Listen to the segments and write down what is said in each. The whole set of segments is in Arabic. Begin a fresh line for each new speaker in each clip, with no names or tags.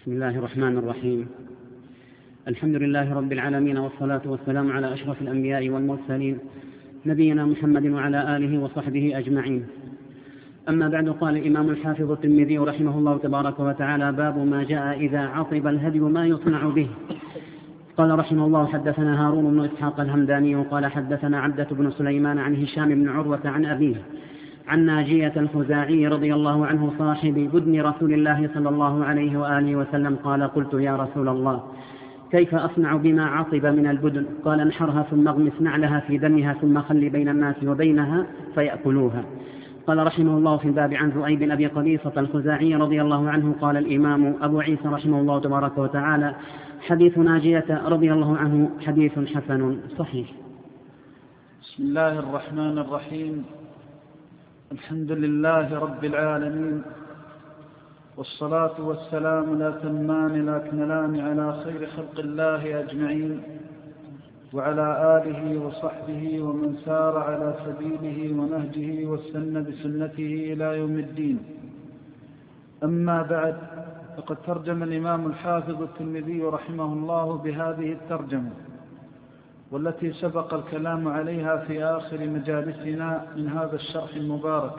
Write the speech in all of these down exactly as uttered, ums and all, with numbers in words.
بسم الله الرحمن الرحيم. الحمد لله رب العالمين، والصلاة والسلام على أشرف الأنبياء والمرسلين نبينا محمد وعلى آله وصحبه أجمعين. أما بعد، قال الإمام الحافظ الترمذي رحمه الله تبارك وتعالى: باب ما جاء إذا عطب الهدي ما يصنع به. قال رحمه الله: حدثنا هارون بن إسحاق الهمداني قال حدثنا عبدة بن سليمان عن هشام بن عروة عن أبيه عن ناجية الخزاعي رضي الله عنه صاحب بدن رسول الله صلى الله عليه وآله وسلم قال: قلت يا رسول الله، كيف أصنع بما عطب من البدن؟ قال: انحرها ثم اغمس نعلها في دمها ثم خل بين الناس وبينها فيأكلوها. قال رحمه الله في الباب عن ذؤيب بن أبي قبيصة الخزاعي رضي الله عنه. قال الإمام أبو عيسى رحمه الله تبارك وتعالى: حديث ناجية رضي الله عنه حديث حسن صحيح.
بسم الله الرحمن الرحيم. الحمد لله رب العالمين، والصلاة والسلام لا تمان لا كملان على خير خلق الله أجمعين، وعلى آله وصحبه ومن سار على سبيله ونهجه واستنى بسنته إلى يوم الدين. أما بعد، فقد ترجم الإمام الحافظ الترمذي رحمه الله بهذه الترجمة، والتي سبق الكلام عليها في آخر مجالسنا من هذا الشرح المبارك.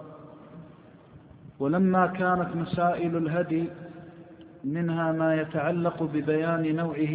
ولما كانت مسائل الهدي منها ما يتعلق ببيان نوعه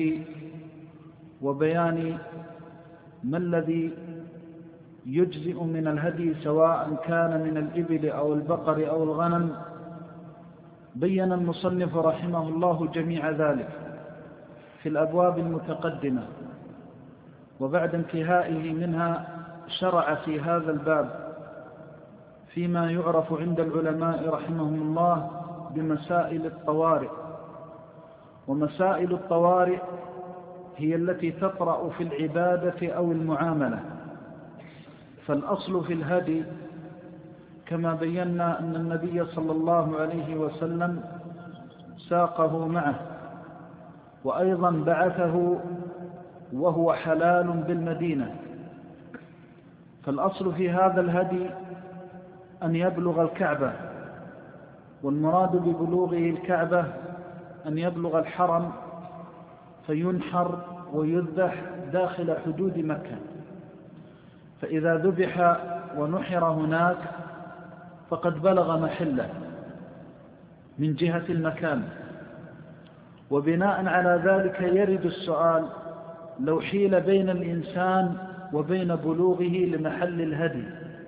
وبيان ما الذي يجزئ من الهدي سواء كان من الإبل أو البقر أو الغنم، بين المصنف رحمه الله جميع ذلك في الأبواب المتقدمة، وبعد انتهائه منها شرع في هذا الباب فيما يعرف عند العلماء رحمهم الله بمسائل الطوارئ. ومسائل الطوارئ هي التي تطرأ في العبادة أو المعاملة. فالأصل في الهدي كما بينا أن النبي صلى الله عليه وسلم ساقه معه، وأيضا بعثه وهو حلال بالمدينة. فالأصل في هذا الهدي أن يبلغ الكعبة، والمراد ببلوغه الكعبة أن يبلغ الحرم فينحر ويذبح داخل حدود مكة. فإذا ذبح ونحر هناك فقد بلغ محله من جهة المكان. وبناء على ذلك يرد السؤال: لو حيل بين الإنسان وبين بلوغه لمحل الهدي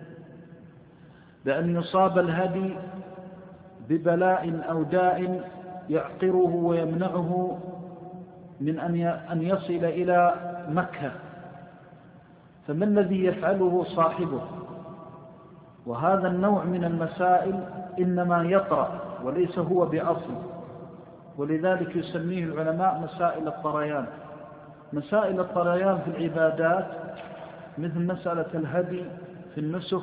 بأن يصاب الهدي ببلاء أو داء يعقره ويمنعه من أن يصل إلى مكة، فما الذي يفعله صاحبه؟ وهذا النوع من المسائل إنما يطرأ وليس هو بأصل، ولذلك يسميه العلماء مسائل الطريان. مسائل الطريان في العبادات مثل مسألة الهدي في النسك،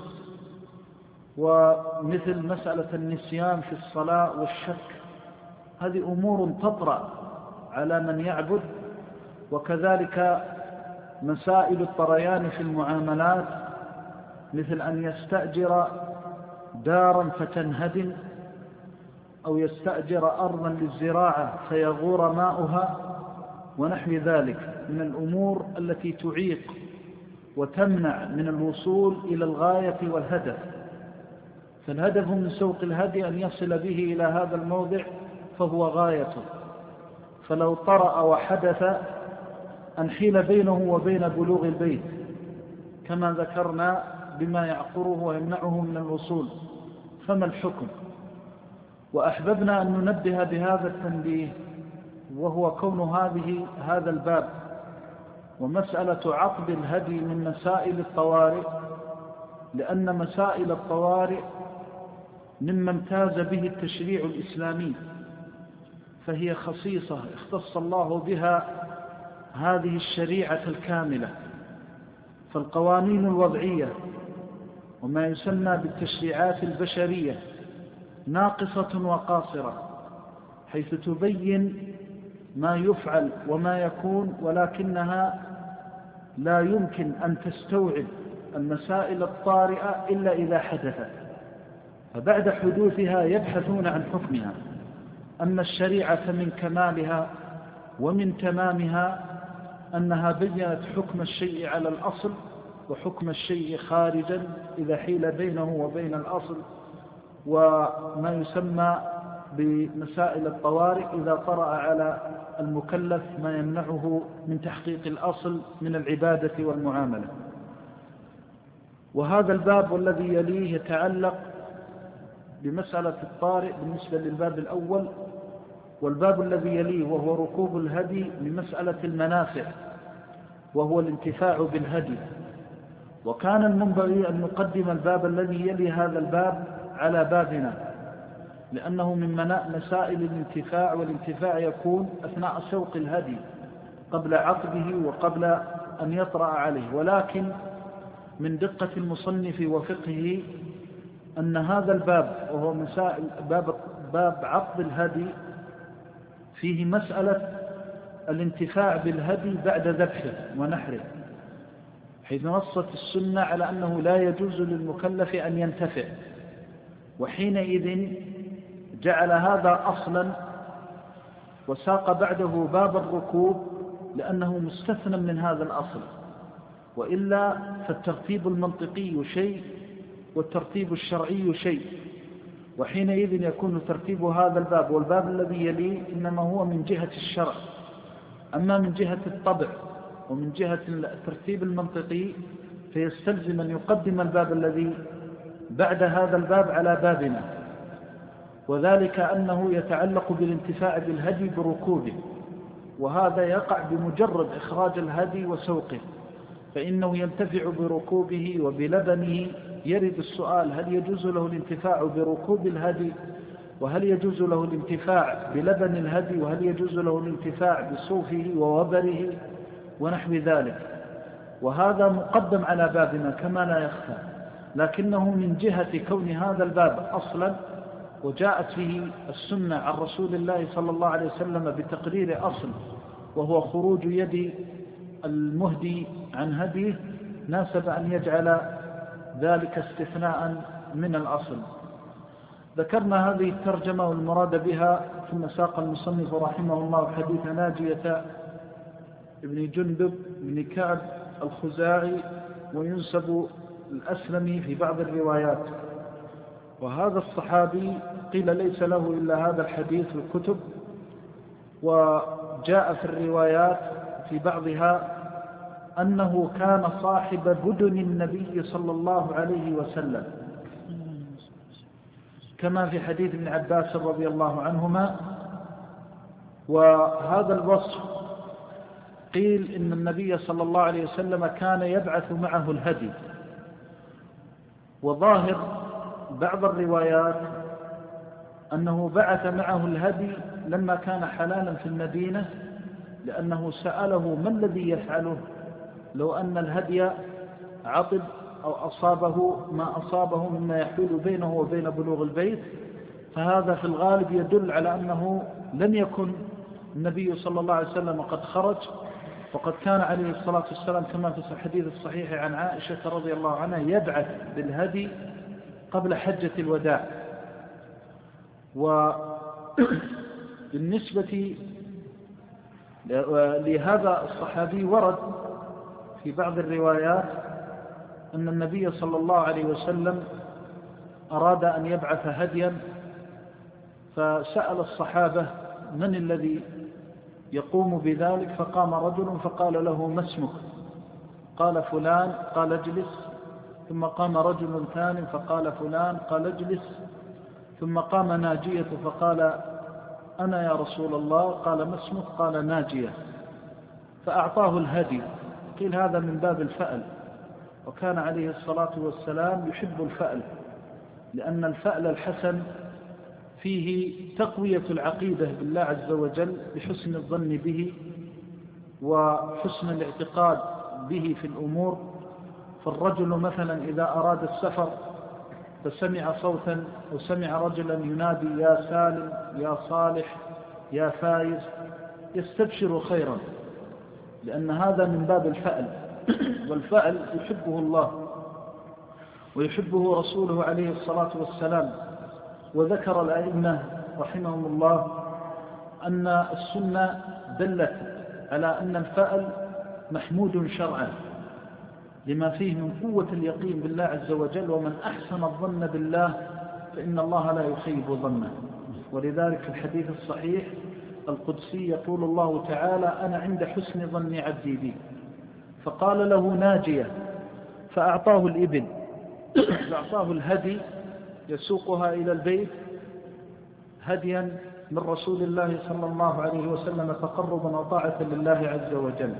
ومثل مسألة النسيان في الصلاة والشك، هذه أمور تطرأ على من يعبد. وكذلك مسائل الطريان في المعاملات مثل أن يستأجر دارا فتنهدم، أو يستأجر أرضا للزراعة فيغور ماؤها، ونحو ذلك من الأمور التي تعيق وتمنع من الوصول إلى الغاية والهدف. فالهدف من سوق الهدي أن يصل به إلى هذا الموضع فهو غايته. فلو طرأ وحدث أن حيل بينه وبين بلوغ البيت كما ذكرنا بما يعقره ويمنعه من الوصول، فما الحكم؟ وأحببنا أن ننبه بهذا التنبيه، وهو كون هذه هذا الباب ومسألة عقد الهدي من مسائل الطوارئ، لأن مسائل الطوارئ مما امتاز به التشريع الإسلامي، فهي خصيصة اختص الله بها هذه الشريعة الكاملة. فالقوانين الوضعية وما يسمى بالتشريعات البشرية ناقصة وقاصرة، حيث تبين ما يفعل وما يكون، ولكنها لا يمكن أن تستوعب المسائل الطارئة إلا إذا حدثت، فبعد حدوثها يبحثون عن حكمها. أن الشريعة من كمالها ومن تمامها أنها بيّنت حكم الشيء على الأصل وحكم الشيء خارجا إذا حيل بينه وبين الأصل، وما يسمى بمسائل الطوارئ إذا طرأ على المكلف ما يمنعه من تحقيق الأصل من العبادة والمعاملة. وهذا الباب والذي يليه يتعلق بمسألة الطارئ بالنسبة للباب الأول، والباب الذي يليه وهو ركوب الهدي لمسألة المنافع وهو الانتفاع بالهدي. وكان المنبغي أن نقدم الباب الذي يلي هذا الباب على بابنا، لأنه من مسائل الانتفاع، والانتفاع يكون أثناء سوق الهدي قبل عقده وقبل أن يطرأ عليه. ولكن من دقة المصنف وفقهه أن هذا الباب وهو مسائل باب, باب عقد الهدي فيه مسألة الانتفاع بالهدي بعد ذبحه ونحره، حيث نصت السنة على أنه لا يجوز للمكلف أن ينتفع، وحينئذ جعل هذا أصلا وساق بعده باب الركوب لأنه مستثنى من هذا الأصل. وإلا فالترتيب المنطقي شيء والترتيب الشرعي شيء، وحينئذ يكون ترتيب هذا الباب والباب الذي يليه إنما هو من جهة الشرع. أما من جهة الطبع ومن جهة الترتيب المنطقي فيستلزم أن يقدم الباب الذي بعد هذا الباب على بابنا، وذلك أنه يتعلق بالانتفاع بالهدي بركوبه، وهذا يقع بمجرد إخراج الهدي وسوقه، فإنه ينتفع بركوبه وبلبنه. يرد السؤال: هل يجوز له الانتفاع بركوب الهدي؟ وهل يجوز له الانتفاع بلبن الهدي؟ وهل يجوز له الانتفاع بصوفه ووبره ونحو ذلك؟ وهذا مقدم على بابنا كما لا يخفى، لكنه من جهة كون هذا الباب أصلا وجاءت فيه السنة عن رسول الله صلى الله عليه وسلم بتقرير أصل وهو خروج يد المهدي عن هديه، ناسب أن يجعل ذلك استثناء من الأصل. ذكرنا هذه الترجمة والمراد بها، ثم ساق المصنف رحمه الله حديث ناجية ابن جندب بن كعب الخزاعي، وينسب الأسلمي في بعض الروايات. وهذا الصحابي قيل ليس له إلا هذا الحديث في الكتب، وجاء في الروايات في بعضها أنه كان صاحب بدن النبي صلى الله عليه وسلم، كما في حديث ابن عباس رضي الله عنهما. وهذا الوصف قيل إن النبي صلى الله عليه وسلم كان يبعث معه الهدي، وظاهر بعض الروايات أنه بعث معه الهدي لما كان حلالا في المدينة، لأنه سأله ما الذي يفعله لو أن الهدي عطب أو أصابه ما أصابه مما يحول بينه وبين بلوغ البيت. فهذا في الغالب يدل على أنه لم يكن النبي صلى الله عليه وسلم قد خرج، وقد كان عليه الصلاة والسلام كما في الحديث الصحيح عن عائشة رضي الله عنها يبعث بالهدي قبل حجة الوداع. وبالنسبة لهذا الصحابي ورد في بعض الروايات أن النبي صلى الله عليه وسلم أراد أن يبعث هديا، فسأل الصحابة من الذي يقوم بذلك، فقام رجل فقال له: ما اسمك؟ قال: فلان. قال: اجلس. ثم قام رجل ثاني فقال: فلان. قال: اجلس. ثم قام ناجية فقال: أنا يا رسول الله. قال: ما اسمك؟ قال: ناجية. فأعطاه الهدي. قيل هذا من باب الفأل، وكان عليه الصلاة والسلام يحب الفأل، لأن الفأل الحسن فيه تقوية العقيدة بالله عز وجل بحسن الظن به وحسن الاعتقاد به في الأمور. فالرجل مثلا إذا أراد السفر فسمع صوتا أو سمع رجلا ينادي: يا سالم، يا صالح، يا فايز، يستبشر خيرا، لأن هذا من باب الفأل. والفأل يحبه الله ويحبه رسوله عليه الصلاة والسلام. وذكر الأئمة رحمهم الله أن السنة دلت على أن الفأل محمود شرعا لما فيه من قوة اليقين بالله عز وجل، ومن أحسن الظن بالله فإن الله لا يخيب ظنه. ولذلك في الحديث الصحيح القدسي يقول الله تعالى: أنا عند حسن ظن عبدي بي. فقال له ناجية فأعطاه الإبل، فأعطاه الهدي يسوقها إلى البيت هديا من رسول الله صلى الله عليه وسلم تقربا وطاعة لله عز وجل.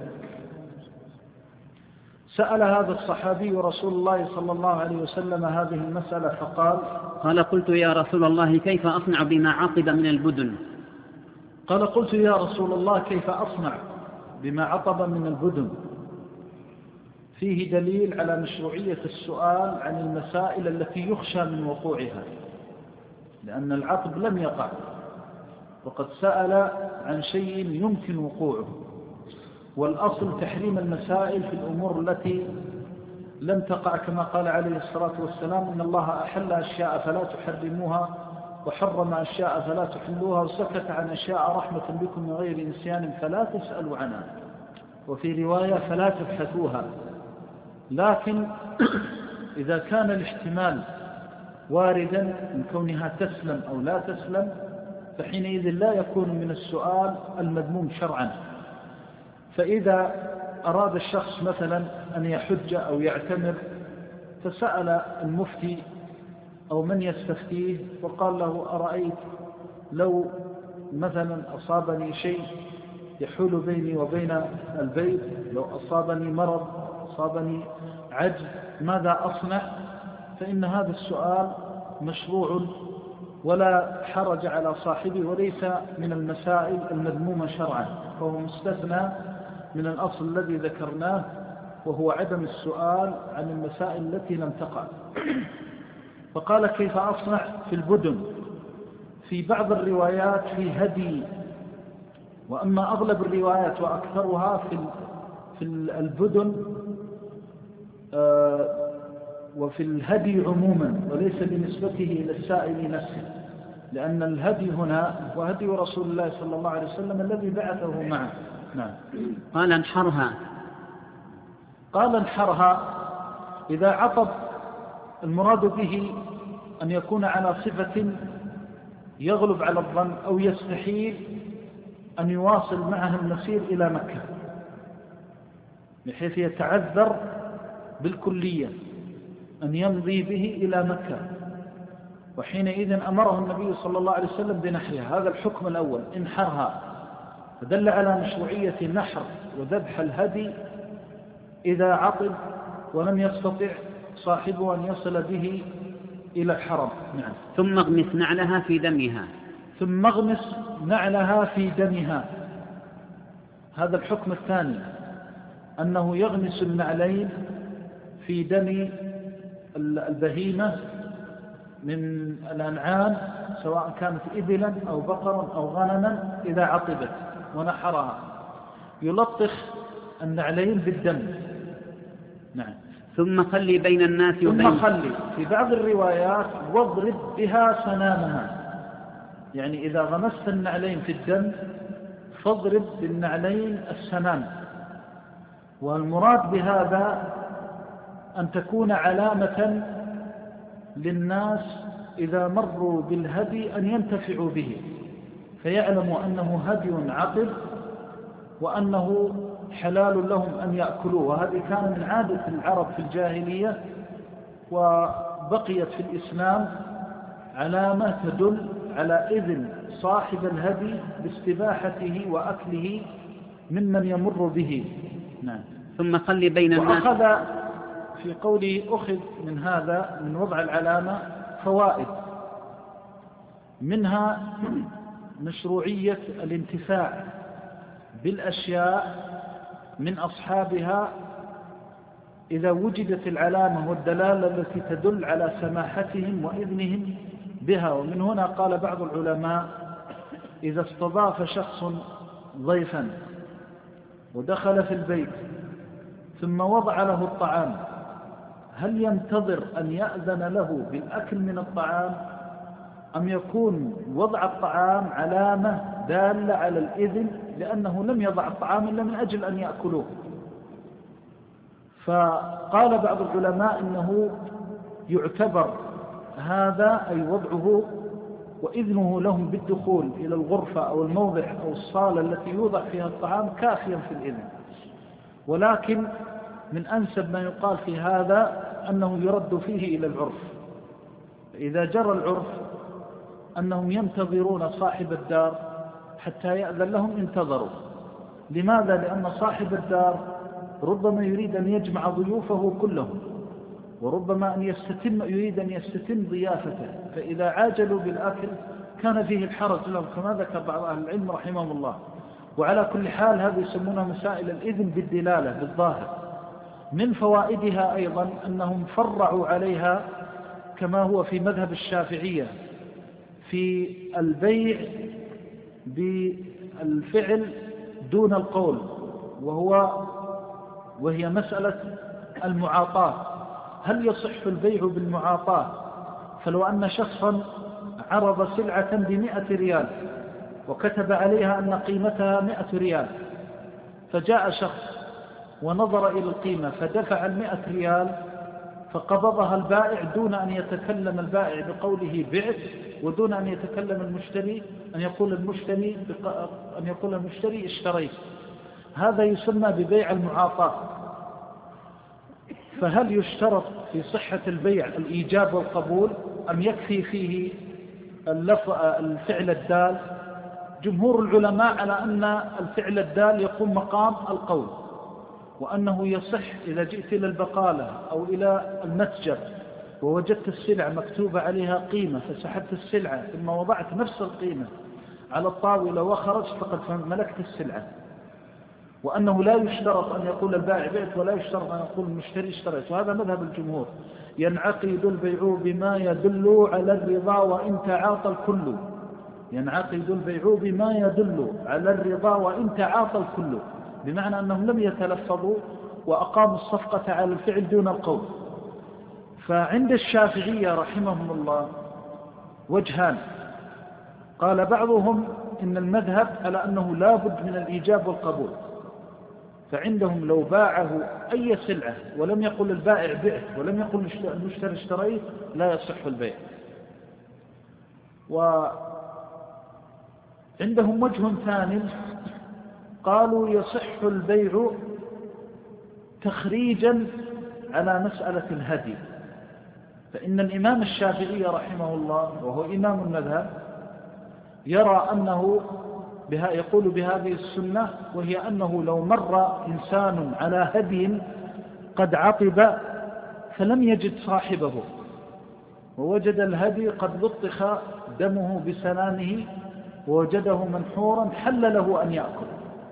سأل هذا الصحابي رسول الله صلى الله عليه وسلم هذه المسألة فقال:
قال: قلت يا رسول الله كيف أصنع بما عقب من البدن؟
قال: قلت يا رسول الله كيف أصنع بما عقب من البدن؟ فيه دليل على مشروعية السؤال عن المسائل التي يخشى من وقوعها، لأن العقب لم يقع وقد سأل عن شيء يمكن وقوعه، والأصل تحريم المسائل في الأمور التي لم تقع، كما قال عليه الصلاة والسلام: إن الله أحل أشياء فلا تحرموها وحرم أشياء فلا تحلوها، وسكت عن أشياء رحمة بكم من غير نسيان فلا تسألوا عنها، وفي رواية فلا تبحثوها. لكن إذا كان الاحتمال واردا من كونها تسلم أو لا تسلم فحينئذ لا يكون من السؤال المذموم شرعا. فإذا أراد الشخص مثلا أن يحج أو يعتمر فسأل المفتي أو من يستفتيه وقال له: أرأيت لو مثلا أصابني شيء يحول بيني وبين البيت، لو أصابني مرض، أصابني عجز، ماذا أصنع؟ فإن هذا السؤال مشروع ولا حرج على صاحبه، وليس من المسائل المذمومة شرعا، فهو مستثنى من الأصل الذي ذكرناه، وهو عدم السؤال عن المسائل التي لم تقع. فقال: كيف أصنع في البدن؟ في بعض الروايات في هدي، وأما أغلب الروايات وأكثرها في في البدن وفي الهدي عموما، وليس بنسبته إلى السائل نفسه، لأن الهدي هنا هو هدي رسول الله صلى الله عليه وسلم الذي بعثه معه. نعم.
قال: انحرها.
قال: انحرها إذا عطب المراد به أن يكون على صفة يغلب على الظن أو يستحيل أن يواصل معها المسير إلى مكة، بحيث يتعذر بالكلية أن يمضي به إلى مكة، وحينئذ أمره النبي صلى الله عليه وسلم بنحرها. هذا الحكم الأول، انحرها، فدل على مشروعية نحر وذبح الهدي إذا عطب ولم يستطع صاحبه أن يصل به إلى الحرم. نعم.
ثم اغمس نعلها في دمها.
ثم اغمس نعلها في دمها، هذا الحكم الثاني، أنه يغمس النعلين في دم البهيمة من الأنعام، سواء كانت إبلا أو بقرا أو غنما، إذا عطبت ونحرها يلطخ النعلين بالدم. نعم.
ثم خلي بين الناس وبين
ثم خلي، في بعض الروايات واضرب بها سنامها، يعني إذا غمست النعلين في الدم فاضرب بالنعلين السنام. والمراد بهذا أن تكون علامة للناس إذا مروا بالهدي أن ينتفعوا به، فيعلموا أنه هدي عقب وأنه حلال لهم أن يأكلوه. وهذه كان من عادة العرب في الجاهلية، وبقيت في الإسلام علامة تدل على إذن صاحب الهدي باستباحته وأكله ممن يمر به. نعم.
ثم خلي بين الناس.
وأخذ في قوله أخذ من هذا من وضع العلامة فوائد، منها مشروعية الانتفاع بالأشياء من أصحابها إذا وجدت العلامة والدلالة التي تدل على سماحتهم وإذنهم بها. ومن هنا قال بعض العلماء: إذا استضاف شخص ضيفا ودخل في البيت ثم وضع له الطعام، هل ينتظر أن يأذن له بالأكل من الطعام، أم يكون وضع الطعام علامة دالة على الإذن، لأنه لم يضع الطعام إلا من أجل أن يأكلوه. فقال بعض العلماء إنه يعتبر هذا أي وضعه وإذنه لهم بالدخول إلى الغرفة أو الموضع أو الصالة التي يوضع فيها الطعام كافيا في الإذن. ولكن من أنسب ما يقال في هذا أنه يرد فيه إلى العرف. إذا جرى العرف أنهم ينتظرون صاحب الدار حتى يأذن لهم انتظروا. لماذا؟ لأن صاحب الدار ربما يريد أن يجمع ضيوفه كلهم، وربما أن يستتم يريد أن يستتم ضيافته، فإذا عاجلوا بالأكل كان فيه الحرج لهم، كما ذكر بعض أهل العلم رحمهم الله. وعلى كل حال هذه يسمونها مسائل الإذن بالدلالة بالظاهر. من فوائدها أيضا أنهم فرعوا عليها كما هو في مذهب الشافعية في البيع بالفعل دون القول، وهو وهي مسألة المعاطاة. هل يصح البيع بالمعاطاة؟ فلو أن شخصا عرض سلعة بمئة ريال وكتب عليها أن قيمتها مئة ريال، فجاء شخص ونظر إلى القيمة فدفع المئة ريال فقبضها البائع دون أن يتكلم البائع بقوله بعت، ودون أن يتكلم المشتري أن يقول المشتري أن يقول المشتري اشتريت. هذا يسمى ببيع المعاطاة. فهل يشترط في صحة البيع الإيجاب والقبول أم يكفي فيه الفعل الدال؟ جمهور العلماء على أن الفعل الدال يقوم مقام القول، وأنه يصح إذا جئت إلى البقالة أو إلى المتجر ووجدت السلعة مكتوبة عليها قيمة فسحبت السلعة ثم وضعت نفس القيمة على الطاولة وخرجت فقد ملكت السلعة. وأنه لا يشترط أن يقول البائع بعت ولا يشترط أن يقول المشتري اشتريت، وهذا مذهب الجمهور. ينعقد البيع بما يدل على الرضا وإن تعاطى الكل. ينعقد البيع بما يدل على الرضا وإن تعاطى الكل، بمعنى أنهم لم يتلفظوا وأقاموا الصفقة على الفعل دون القول. فعند الشافعية رحمهم الله وجهان. قال بعضهم إن المذهب على أنه لا بد من الإيجاب والقبول، فعندهم لو باعه أي سلعة ولم يقل البائع بعت ولم يقل المشتري اشتريت لا يصح البيع. وعندهم وجه ثاني قالوا يصح البيع تخريجا على مسألة الهدي. فإن الإمام الشافعي رحمه الله وهو إمام المذهب يرى أنه بها يقول بهذه السنة، وهي أنه لو مر إنسان على هدي قد عطب فلم يجد صاحبه ووجد الهدي قد لطخ دمه بسنانه ووجده منحورا، حل له أن يأكل.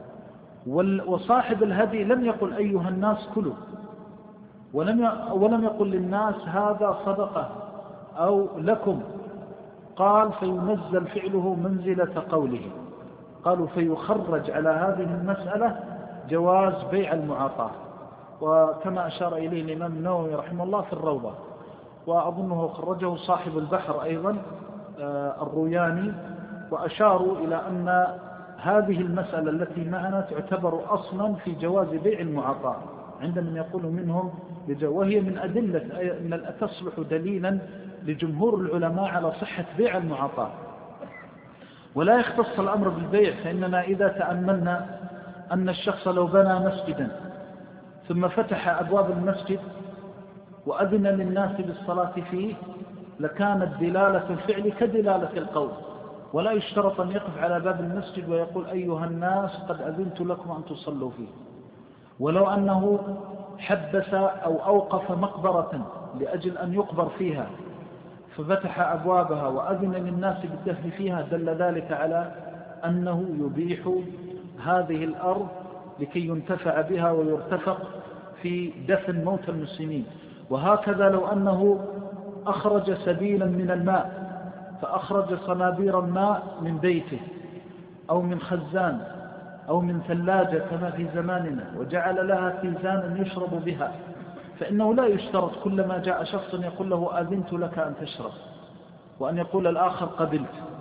وصاحب الهدي لم يقل أيها الناس كلوا، ولم ولم يقل للناس هذا صدقة أو لكم، قال فينزل فعله منزلة قوله. قالوا فيخرج على هذه المسألة جواز بيع المعاطاة، وكما أشار إليه الإمام النووي رحمه الله في الروضة، وأظنه خرجه صاحب البحر أيضا الروياني، وأشاروا إلى أن هذه المسألة التي معنا تعتبر أصلا في جواز بيع المعاطاة عند من يقول منهم، وهي من أدلة من تصلح دليلا لجمهور العلماء على صحة بيع المعاطاة. ولا يختص الأمر بالبيع، فإننا إذا تأملنا أن الشخص لو بنى مسجدا ثم فتح أبواب المسجد وأذن للناس بالصلاة فيه لكانت دلالة الفعل كدلالة القول، ولا يشترط أن يقف على باب المسجد ويقول أيها الناس قد أذنت لكم أن تصلوا فيه. ولو أنه حبس أو أوقف مقبرة لأجل أن يقبر فيها ففتح أبوابها وأذن للناس بالدفن فيها، دل ذلك على أنه يبيح هذه الأرض لكي ينتفع بها ويرتفق في دفن موت المسلمين. وهكذا لو أنه أخرج سبيلا من الماء فأخرج صنابير الماء من بيته أو من خزان أو من ثلاجة كما في زماننا وجعل لها كيزانا يشرب بها، فإنه لا يشترط كلما جاء شخص يقول له أذنت لك أن تشرب وأن يقول الآخر قبلت،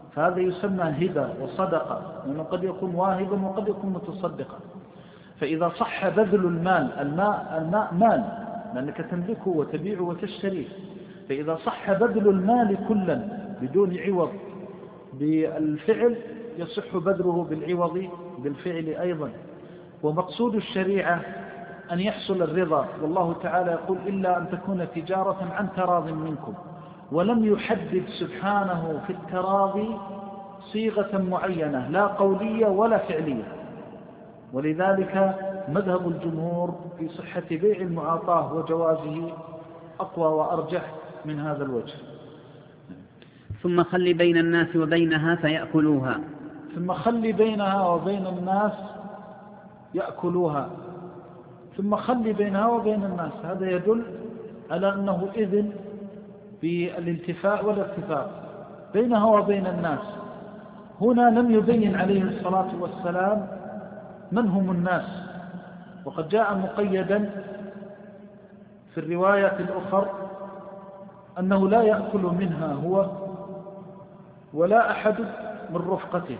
فهذا يسمى هبة وصدقة، لأنه قد يكون واهبا وقد يكون متصدقا. فإذا صح بذل المال، الماء, الماء مال لأنك تملكه وتبيعه وتشتريه، فإذا صح بذل المال كلا بدون عوض بالفعل يصح بذله بالعوض بالفعل أيضا. ومقصود الشريعة أن يحصل الرضا، والله تعالى يقول إلا أن تكون تجارة عن تراض منكم، ولم يحدد سبحانه في التراضي صيغة معينة لا قولية ولا فعلية. ولذلك مذهب الجمهور في صحة بيع المعاطاة وجوازه أقوى وأرجح من هذا الوجه.
ثم خل بين الناس وبينها فيأكلوها.
ثم خل بينها وبين الناس يأكلوها. ثم خل بينها وبين الناس، هذا يدل على أنه إذن بالانتفاء والارتفاق بينها وبين الناس. هنا لم يبين عليه الصلاة والسلام من هم الناس، وقد جاء مقيدا في الرواية الأخرى أنه لا يأكل منها هو ولا أحد من رفقته،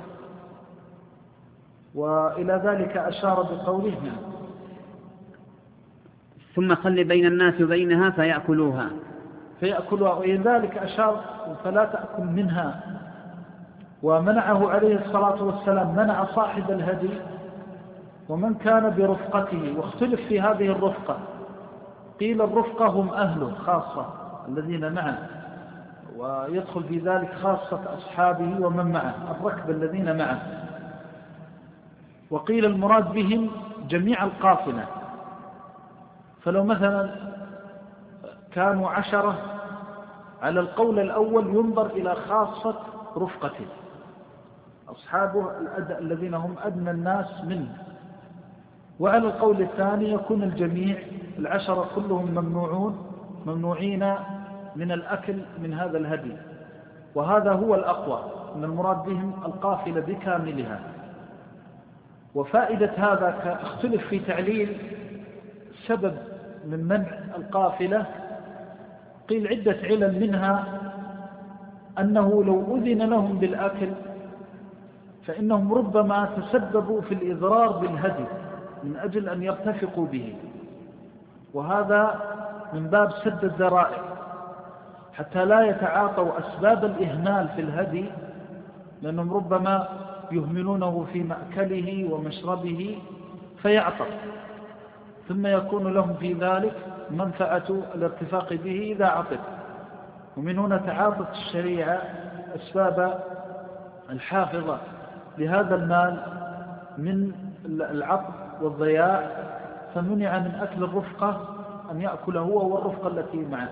وإلى ذلك أشار بقوله
ثم خل بين الناس وبينها فيأكلوها
فيأكلها، ولذلك أشار فلا تأكل منها. ومنعه عليه الصلاة والسلام، منع صاحب الهدي ومن كان برفقته، واختلف في هذه الرفقة. قيل الرفقة هم أهله خاصة الذين معه، ويدخل في ذلك خاصة أصحابه ومن معه الركب الذين معه. وقيل المراد بهم جميع القافلة، فلو مثلا كانوا عشرة على القول الأول ينظر إلى خاصة رفقته أصحابه الذين هم أدنى الناس منه، وعلى القول الثاني يكون الجميع العشرة كلهم ممنوعون ممنوعين من الأكل من هذا الهدي. وهذا هو الأقوى، أن المراد بهم القافلة بكاملها. وفائدة هذا اختلف في تعليل سبب من منع القافلة. قيل عدة علل، منها أنه لو أذن لهم بالأكل فإنهم ربما تسببوا في الإضرار بالهدي من أجل أن يرتفقوا به، وهذا من باب سد الذرائع حتى لا يتعاطوا أسباب الإهمال في الهدي، لأنهم ربما يهملونه في مأكله ومشربه فيعطر، ثم يكون لهم في ذلك منفعة الارتفاق به إذا عطر. ومن هنا تعاطت الشريعة أسباب الحافظة لهذا المال من العطر والضياع، فمنع من أكل الرفقة أن يأكل هو والرفقة التي معه.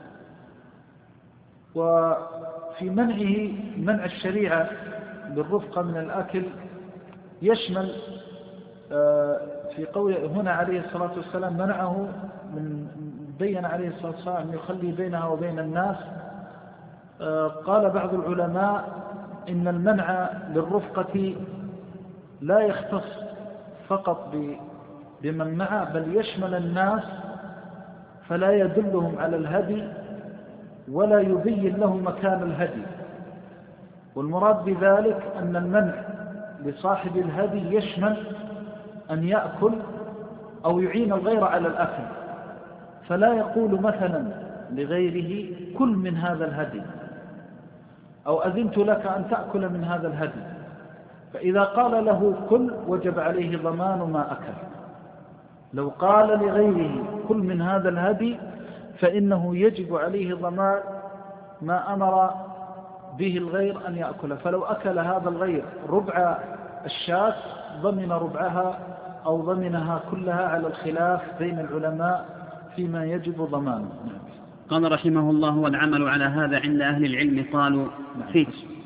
وفي منعه منع الشريعة بالرفقة من الأكل يشمل في قول هنا عليه الصلاة والسلام منعه من بين عليه الصلاة والسلام أن يخلي بينها وبين الناس. قال بعض العلماء إن المنع للرفقة لا يختص فقط بمن معه، بل يشمل الناس، فلا يدلهم على الهدي ولا يبين لهم مكان الهدي. والمراد بذلك أن المنع لصاحب الهدي يشمل أن يأكل أو يعين الغير على الأكل، فلا يقول مثلا لغيره كل من هذا الهدي أو أذنت لك أن تأكل من هذا الهدي، فإذا قال له كل وجب عليه ضمان ما أكل. لو قال لغيره كل من هذا الهدي فإنه يجب عليه ضمان ما أمر به الغير أن يأكله. فلو أكل هذا الغير ربع الشاة ضمن ربعها أو ضمنها كلها، على الخلاف بين العلماء فيما يجب ضمانه.
قال رحمه الله: والعمل على هذا عند أهل العلم قالوا فيه.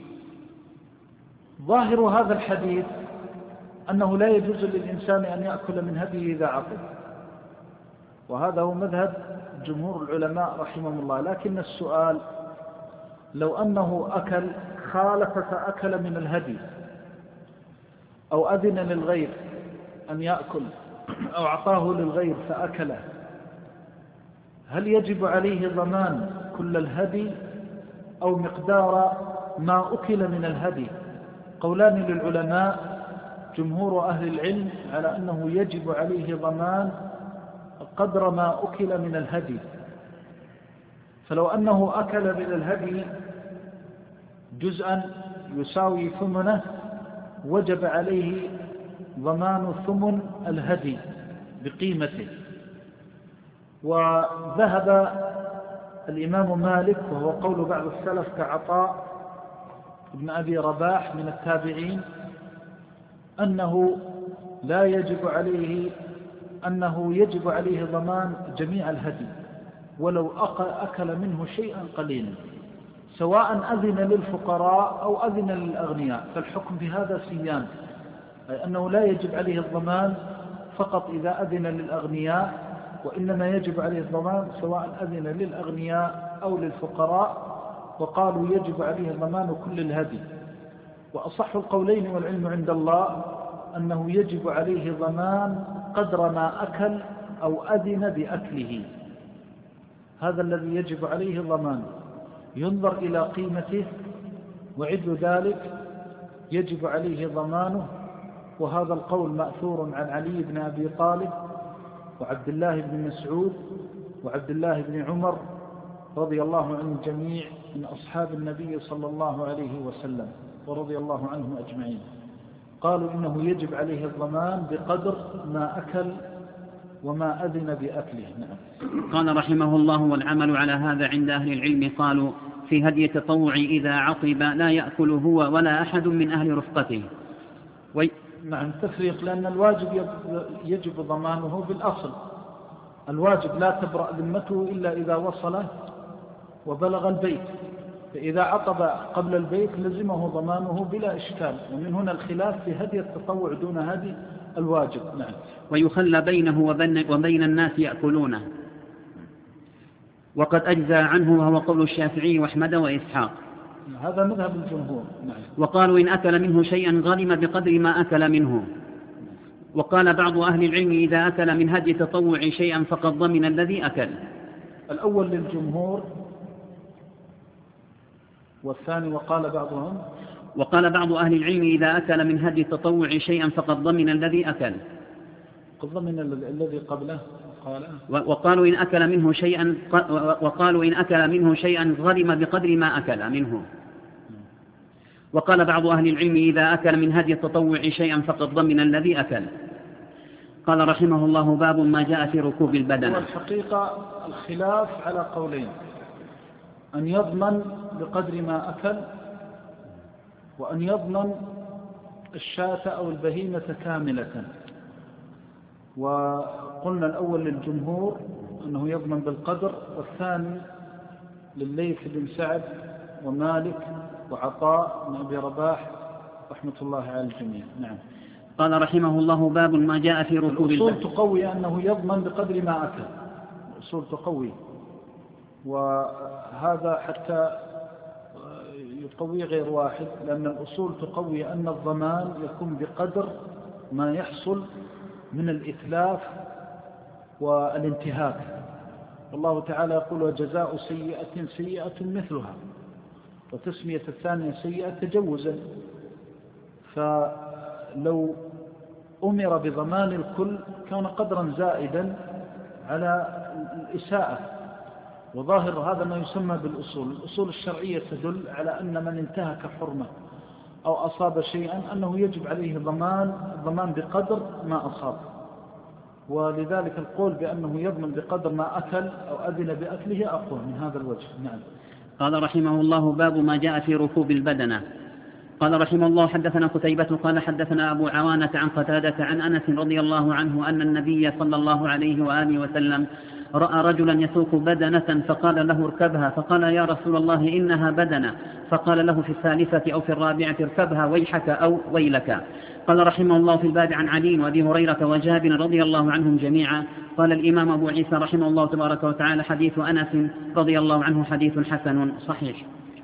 ظاهر هذا الحديث أنه لا يجوز للإنسان أن يأكل من هديه إذا عطل، وهذا هو مذهب جمهور العلماء رحمهم الله. لكن السؤال لو أنه أكل خالف فأكل من الهدي أو أذن للغير أن يأكل أو أعطاه للغير فأكله، هل يجب عليه ضمان كل الهدي أو مقدار ما أكل من الهدي. قولان للعلماء، جمهور أهل العلم على أنه يجب عليه ضمان قدر ما أكل من الهدي، فلو أنه أكل من الهدي جزءا يساوي ثمنه وجب عليه ضمان ثمن الهدي بقيمته. وذهب الإمام مالك، وهو قول بعض السلف كعطاء ابن أبي رباح من التابعين، أنه لا يجب عليه أنه يجب عليه ضمان جميع الهدي ولو أكل منه شيئا قليلا، سواء أذن للفقراء أو أذن للأغنياء، فالحكم بهذا سيان، أي أنه لا يجب عليه الضمان فقط إذا أذن للأغنياء، وإنما يجب عليه الضمان سواء أذن للأغنياء أو للفقراء. وقالوا يجب عليه ضمان كل الهدي. وأصح القولين والعلم عند الله أنه يجب عليه ضمان قدر ما أكل أو أذن بأكله، هذا الذي يجب عليه ضمان، ينظر إلى قيمته وعد ذلك يجب عليه ضمانه. وهذا القول مأثور عن علي بن أبي طالب وعبد الله بن مسعود وعبد الله بن عمر رضي الله عن الجميع من أصحاب النبي صلى الله عليه وسلم ورضي الله عنهم أجمعين، قالوا إنه يجب عليه الضمان بقدر ما أكل وما أذن بأكله. نعم.
قال رحمه الله: والعمل على هذا عند أهل العلم قالوا في هدي التطوع إذا عطب لا يأكل هو ولا أحد من أهل رفقته. وي...
نعم، تفريق، لأن الواجب يجب ضمانه بالأصل. الواجب لا تبرأ ذمته إلا إذا وصل وبلغ البيت، فإذا عطب قبل البيت لزمه ضمانه بلا إشكال. ومن هنا الخلاف في هدي التطوع دون هدي الواجب. نعم.
ويخلى بينه وبين, وبين الناس يأكلونه، وقد أجزى عنه، وهو قول الشافعي وأحمد وإسحاق.
هذا مذهب الجمهور. نعم.
وقالوا إن أكل منه شيئا غرم بقدر ما أكل منه. وقال بعض أهل العلم إذا أكل من هدي تطوع شيئا فقد ضمن الذي أكل.
الأول للجمهور، والثاني وقال بعضهم
وقال بعض أهل العلم إذا أكل من هدي تطوع شيئا فقد ضمن الذي أكل.
قد ضمن الذي قبله. قال
وقالوا إن أكل منه شيئا وقالوا إن أكل منه شيئا غرم بقدر ما أكل منه. وقال بعض أهل العلم إذا أكل من هدي التطوع شيئا فقد ضمن الذي أكل. قال رحمه الله: باب ما جاء في ركوب البدن.
والحقيقة الخلاف على قولين: أن يضمن بقدر ما أكل، وأن يضمن الشاة أو البهيمة كاملة. وقلنا الأول للجمهور أنه يضمن بالقدر، والثاني للليث بن سعد ومالك وعطاء بن أبي رباح رحمة الله على الجميع. نعم.
قال رحمه الله: باب ما جاء في ركوب البدن.
الأصول تقوي أنه يضمن بقدر ما أكل، الأصول تقوي، وهذا حتى يقوي غير واحد، لأن الأصول تقوي أن الضمان يكون بقدر ما يحصل من الإتلاف والانتهاك. والله تعالى يقول: وجزاء سيئة سيئة مثلها، وتسمية الثانية سيئة تجوزا. فلو أمر بضمان الكل كان قدرا زائدا على الإساءة. وظاهر هذا ما يسمى بالأصول. الأصول الشرعية تدل على أن من انتهك حرمة أو أصاب شيئا أنه يجب عليه ضمان ضمان بقدر ما أصاب، ولذلك القول بأنه يضمن بقدر ما أكل أو أذن بأكله أقوى من هذا الوجه. نعم.
قال رحمه الله: باب ما جاء في ركوب البدنة. قال رحمه الله: حدثنا قتيبة قال حدثنا أبو عوانة عن قتادة عن أنس رضي الله عنه أن النبي صلى الله عليه وآله وسلم رأى رجلا يسوق بدنة فقال له: اركبها. فقال: يا رسول الله إنها بدنة. فقال له في الثالثة أو في الرابعة: اركبها ويحك أو ويلك. قال رحمه الله: في الباب عن علي وأبي هريرة وجابر رضي الله عنهم جميعا. قال الإمام أبو عيسى رحمه الله تبارك وتعالى: حديث أنس رضي الله عنه حديث حسن صحيح.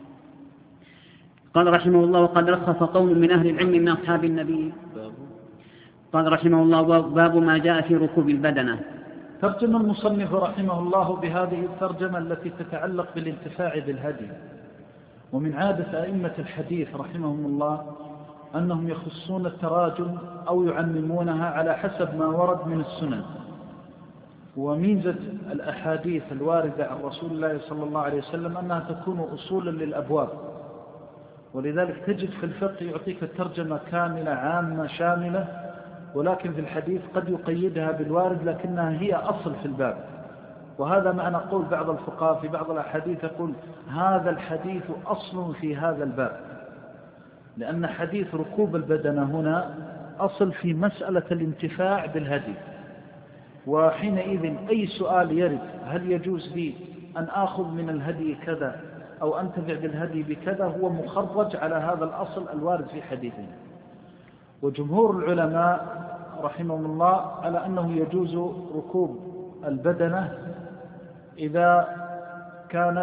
قال رحمه الله: وقد رخص قوم من أهل العلم من أصحاب النبي. قال رحمه الله: باب ما جاء في ركوب البدنة.
ترجم المصنف رحمه الله بهذه الترجمة التي تتعلق بالانتفاع بالهدي، ومن عادة أئمة الحديث رحمهم الله أنهم يخصون التراجم أو يعممونها على حسب ما ورد من السنن. وميزة الأحاديث الواردة عن رسول الله صلى الله عليه وسلم أنها تكون أصولا للأبواب، ولذلك تجد في الفقه يعطيك الترجمة كاملة عامة شاملة، ولكن في الحديث قد يقيدها بالوارد لكنها هي أصل في الباب. وهذا معنى قول بعض الفقهاء في بعض الأحاديث يقول هذا الحديث أصل في هذا الباب، لأن حديث ركوب البدنة هنا أصل في مسألة الانتفاع بالهدي، وحينئذ أي سؤال يرد هل يجوز لي أن آخذ من الهدي كذا أو أنتفع بالهدي بكذا هو مخرج على هذا الأصل الوارد في حديثنا. وجمهور العلماء رحمهم الله على أنه يجوز ركوب البدنة إذا كانت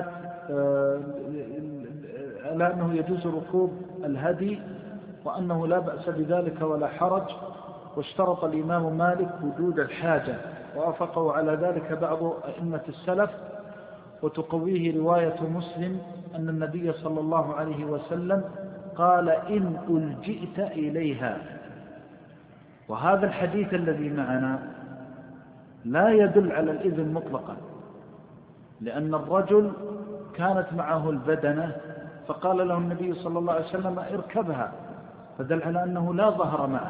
على أنه يجوز ركوب الهدي وأنه لا بأس بذلك ولا حرج. واشترط الإمام مالك وجود الحاجة، ووافقوا على ذلك بعض أئمة السلف، وتقويه رواية مسلم أن النبي صلى الله عليه وسلم قال إن ألجئت إليها. وهذا الحديث الذي معنا لا يدل على الإذن مطلقا، لأن الرجل كانت معه البدنة فقال له النبي صلى الله عليه وسلم اركبها، فدل على أنه لا ظهر معه.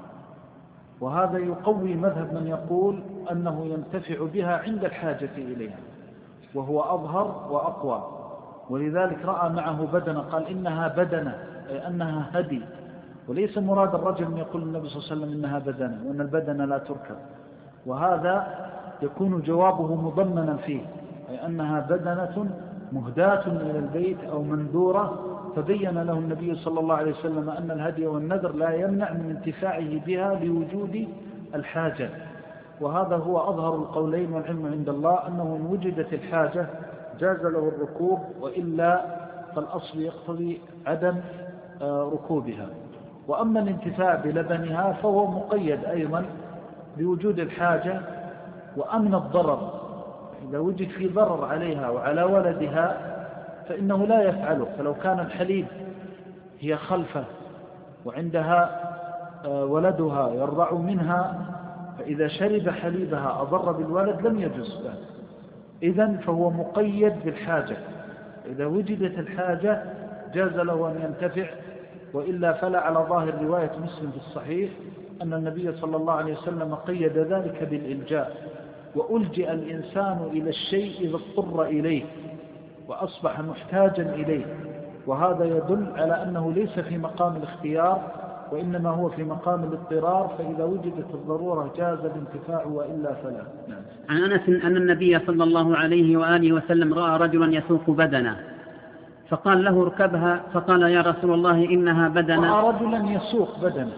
وهذا يقوي مذهب من يقول أنه ينتفع بها عند الحاجة إليها، وهو أظهر وأقوى. ولذلك رأى معه بدنة قال إنها بدنة أي أنها هدي، وليس مراد الرجل أن يقول النبي صلى الله عليه وسلم إنها بدنة وأن البدنة لا تركب، وهذا يكون جوابه مضمنا فيه، أي أنها بدنة مهداة إلى البيت أو منذورة. فبين له النبي صلى الله عليه وسلم أن الهدي والنذر لا يمنع من انتفاعه بها لوجود الحاجة. وهذا هو أظهر القولين، والعلم عند الله أنه إن وجدت الحاجة جاز له الركوب، وإلا فالأصل يقتضي عدم ركوبها. وأما الانتفاع بلبنها فهو مقيد أيضا بوجود الحاجة وأمن الضرر. إذا وجد في ضرر عليها وعلى ولدها فإنه لا يفعله. فلو كان الحليب هي خلفه وعندها ولدها يرضع منها، فإذا شرب حليبها أضر بالولد لم يجوز له. إذن فهو مقيد بالحاجة، إذا وجدت الحاجة جاز له أن ينتفع، وإلا فلا. على ظاهر رواية مسلم في الصحيح أن النبي صلى الله عليه وسلم قيد ذلك بالإلجاء، وألجئ الإنسان إلى الشيء إذا اضطر إليه وأصبح محتاجا إليه. وهذا يدل على أنه ليس في مقام الاختيار، وإنما هو في مقام الاضطرار، فإذا وجدت الضرورة جاز الانتفاع وإلا فلا.
نعم. عن أنس أن النبي صلى الله عليه وآله وسلم رأى رجلا يسوق بدنة فقال له اركبها، فقال يا رسول الله إنها بدنة.
رأى رجلا يسوق بدنة،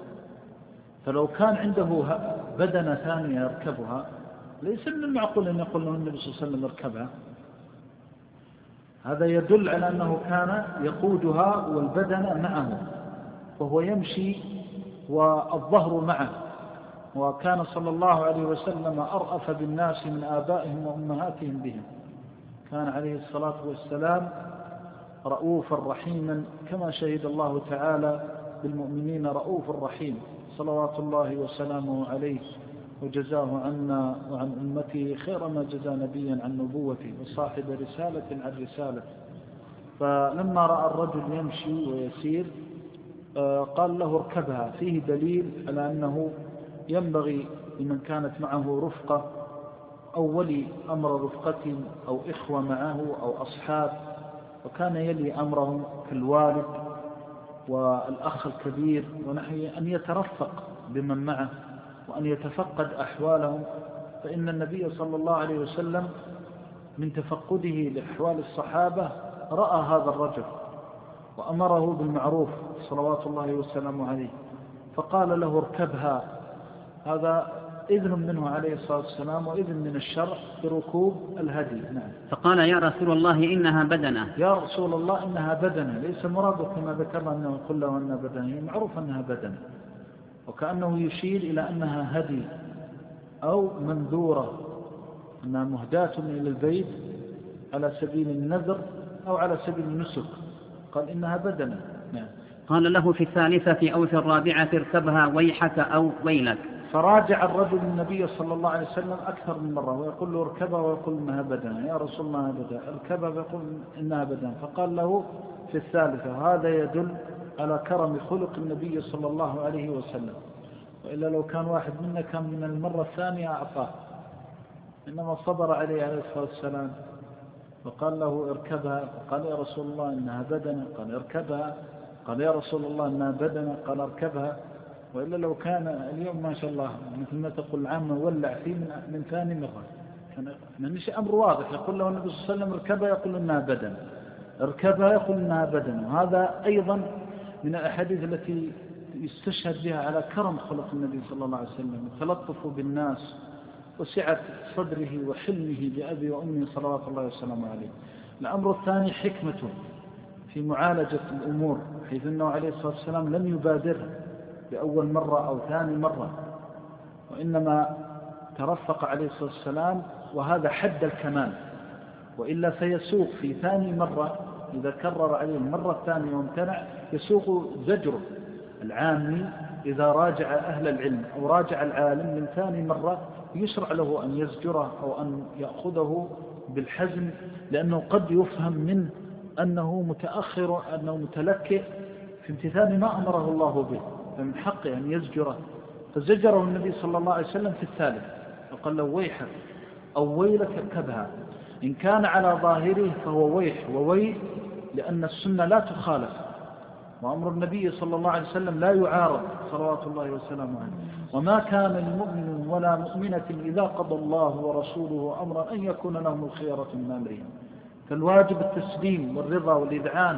فلو كان عنده بدنة ثانية يركبها ليس من المعقول أن يقول له النبي صلى الله عليه وسلم اركبها. هذا يدل على أنه كان يقودها والبدنة معه، وهو يمشي والظهر معه. وكان صلى الله عليه وسلم أرأف بالناس من آبائهم وأمهاتهم بهم، كان عليه الصلاة والسلام رؤوفا رحيما، كما شهد الله تعالى بالمؤمنين رؤوف رحيم صلوات الله وسلامه عليه، وجزاه عنا وعن أمته خير ما جزى نبيا عن نبوته وصاحب رسالة عن رسالة. فلما رأى الرجل يمشي ويسير قال له اركبها، فيه دليل على أنه ينبغي لمن كانت معه رفقة أو ولي أمر رفقة أو إخوة معه أو أصحاب، وكان يلي أمرهم كالوالد والأخ الكبير ونحن، أن يترفق بمن معه وأن يتفقد أحوالهم. فإن النبي صلى الله عليه وسلم من تفقده لأحوال الصحابة رأى هذا الرجل وأمره بالمعروف صلوات الله وسلامه عليه، فقال له اركبها. هذا إذن منه عليه الصلاة والسلام وإذن من الشرع بركوب الهدي. نعم.
فقال يا رسول الله إنها بدنة.
يا رسول الله إنها بدنة، ليس مراده كما ذكرنا أنه يقول له أنها بدنة، هي معروف أنها بدنة، وكأنه يشير إلى أنها هدي أو منذورة، أنها مهداة إلى البيت على سبيل النذر أو على سبيل النسك. قال إنها بدنة. نعم.
قال له في الثالثة أو في الرابعة اركبها ويحك أو ويلك.
فراجع الرجل النبي صلى الله عليه وسلم أكثر من مرة ويقول له اركبها ويقول إنها بدنة، يا رسول الله بدنة، اركبها ويقول إنها بدنة. فقال له في الثالثة. هذا يدل على كرم خلق النبي صلى الله عليه وسلم، وإلا لو كان واحد منا كان من المرة الثانية أعطاه، إنما صبر عليه عليه الصلاة والسلام وقال له اركبها. قال يا رسول الله إنها بدنة، قال اركبها. قال يا رسول الله إنها بدنة، قال اركبها. وإلا لو كان اليوم ما شاء الله مثل ما تقول العامة ولع فيه من, من ثاني مرة، كان يعني أمر واضح. يقول له النبي صلى الله عليه وسلم اركبها، يقول إنها بدنة، اركبها يقول إنها بدنة. هذا أيضا من الأحاديث التي يستشهد بها على كرم خلق النبي صلى الله عليه وسلم وتلطفه بالناس وسعة صدره وحلمه بأبي وأمي صلوات الله وسلامه عليه. الأمر الثاني حكمته في معالجة الأمور، حيث أنه عليه الصلاة والسلام لم يبادر بأول مرة أو ثاني مرة، وإنما ترفق عليه الصلاة والسلام، وهذا حد الكمال. وإلا فيسوق في ثاني مرة إذا كرر عليه المرة الثانية وامتنع يسوق زجره العامي. إذا راجع أهل العلم أو راجع العالم من ثاني مرة يشرع له أن يزجره أو أن يأخذه بالحزم، لأنه قد يفهم منه أنه متأخر، أنه متلكئ في امتثال ما أمره الله به، فمن حقه أن يزجره. فزجره النبي صلى الله عليه وسلم في الثالث وقال له ويحك أو ويلك اركبها. إن كان على ظاهره فهو ويح وويل، لأن السنة لا تخالف، وأمر النبي صلى الله عليه وسلم لا يعارض صلوات الله وسلامه عليه. وما كان لمؤمن ولا مؤمنة إذا قضى الله ورسوله أمرا أن يكون لهم الخيرة من أمرهم. فالواجب التسليم والرضا والإذعان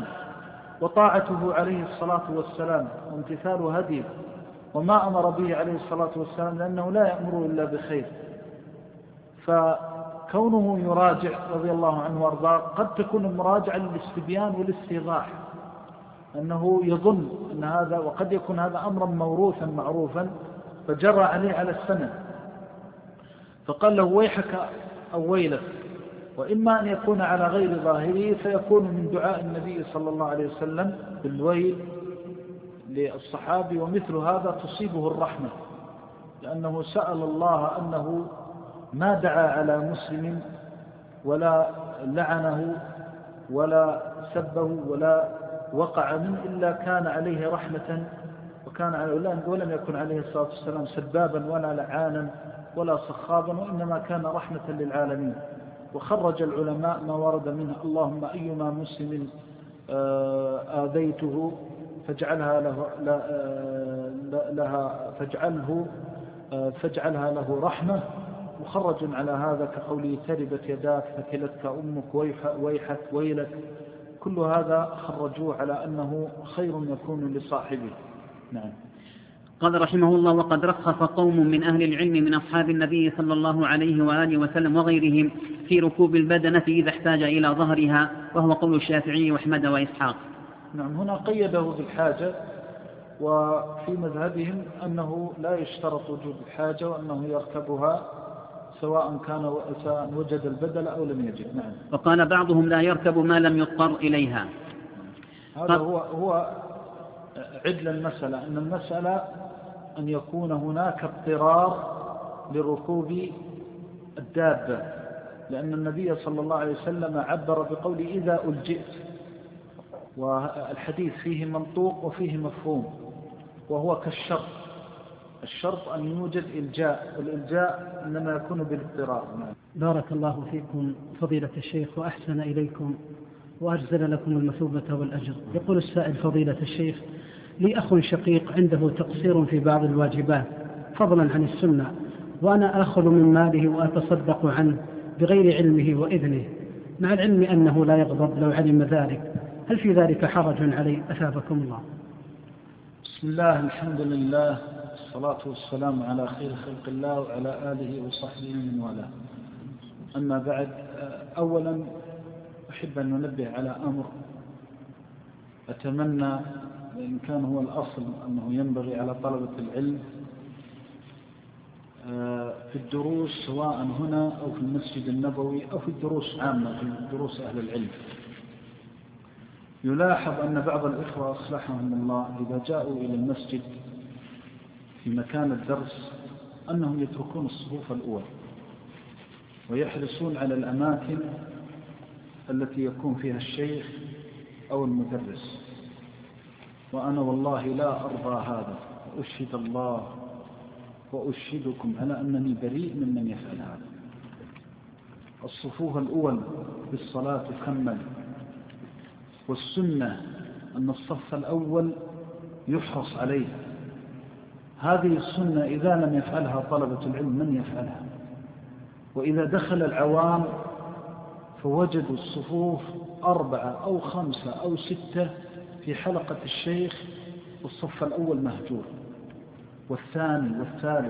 وطاعته عليه الصلاة والسلام وامتثال هديه وما أمر به عليه الصلاة والسلام، لأنه لا يأمر إلا بخير. فكونه يراجع رضي الله عنه وارضاه قد تكون المراجعة للاستبيان والاستيضاح، أنه يظن أن هذا، وقد يكون هذا أمرا موروثا معروفا فجرى عليه على السنة فقال له ويحك أو ويلك. وإما أن يكون على غير ظاهره فيكون من دعاء النبي صلى الله عليه وسلم بالويل للصحابي، ومثل هذا تصيبه الرحمة، لأنه سأل الله أنه ما دعا على مسلم ولا لعنه ولا سبه ولا وقع منه إلا كان عليه رحمة، وكان ولم يكن عليه الصلاة والسلام سبابا ولا لعانا ولا صخابا، وإنما كان رحمة للعالمين. وخرج العلماء ما ورد منه اللهم أيما مسلم آذيته فاجعلها له لها فاجعله فاجعلها له رحمة. مخرج على هذا كقوله تربت يداك ثكلتك أمك ويحك ويلك. كل هذا خرجوه على أنه خير يكون لصاحبه. نعم.
قال رحمه الله وقد رخص قوم من أهل العلم من أصحاب النبي صلى الله عليه وآله وسلم وغيرهم في ركوب البدنة إذا احتاج إلى ظهرها، وهو قول الشافعي وأحمد وإسحاق.
نعم. هنا قيده بالحاجة، وفي مذهبهم أنه لا يشترط وجود الحاجة وأنه يركبها سواء كان سواء وجد البدل أو لم يجد. نعم.
وقال بعضهم لا يركب ما لم يضطر إليها.
هذا هو هو عدل المسألة، أن المسألة أن يكون هناك اضطرار لركوب الدابة، لأن النبي صلى الله عليه وسلم عبر بقول إذا ألجئت، والحديث فيه منطوق وفيه مفهوم، وهو كالشرط. الشرط أن يوجد إلجاء، والإلجاء إنما يكون بالاضطرار.
بارك الله فيكم فضيلة الشيخ وأحسن إليكم وأجزل لكم المثوبة والأجر. يقول السائل فضيلة الشيخ لي أخ شقيق عنده تقصير في بعض الواجبات فضلا عن السنة، وأنا آخذ من ماله وأتصدق عنه بغير علمه وإذنه، مع العلم أنه لا يغضب لو علم ذلك، هل في ذلك حرج علي؟ أثابكم الله.
بسم الله، الحمد لله، الصلاة والسلام على خير خلق الله وعلى آله وصحبه من والاه. أما بعد، أولا أحب أن ننبه على أمر أتمنى إن كان هو الأصل أنه ينبغي على طلبة العلم في الدروس سواء هنا أو في المسجد النبوي أو في الدروس عامة في دروس أهل العلم، يلاحظ أن بعض الإخوة أصلحهم الله إذا جاءوا إلى المسجد في مكان الدرس أنهم يتركون الصفوف الأول ويحرصون على الأماكن التي يكون فيها الشيخ أو المدرس. وأنا والله لا أرضى هذا، وأشهد الله وأشهدكم على أنني بريء ممن يفعل هذا. الصفوف الأول بالصلاة تكمل، والسنة أن الصف الأول يحرص عليه. هذه السنة إذا لم يفعلها طلبة العلم من يفعلها؟ وإذا دخل العوام فوجدوا الصفوف أربعة أو خمسة أو ستة في حلقة الشيخ، والصف الأول مهجور والثاني والثالث.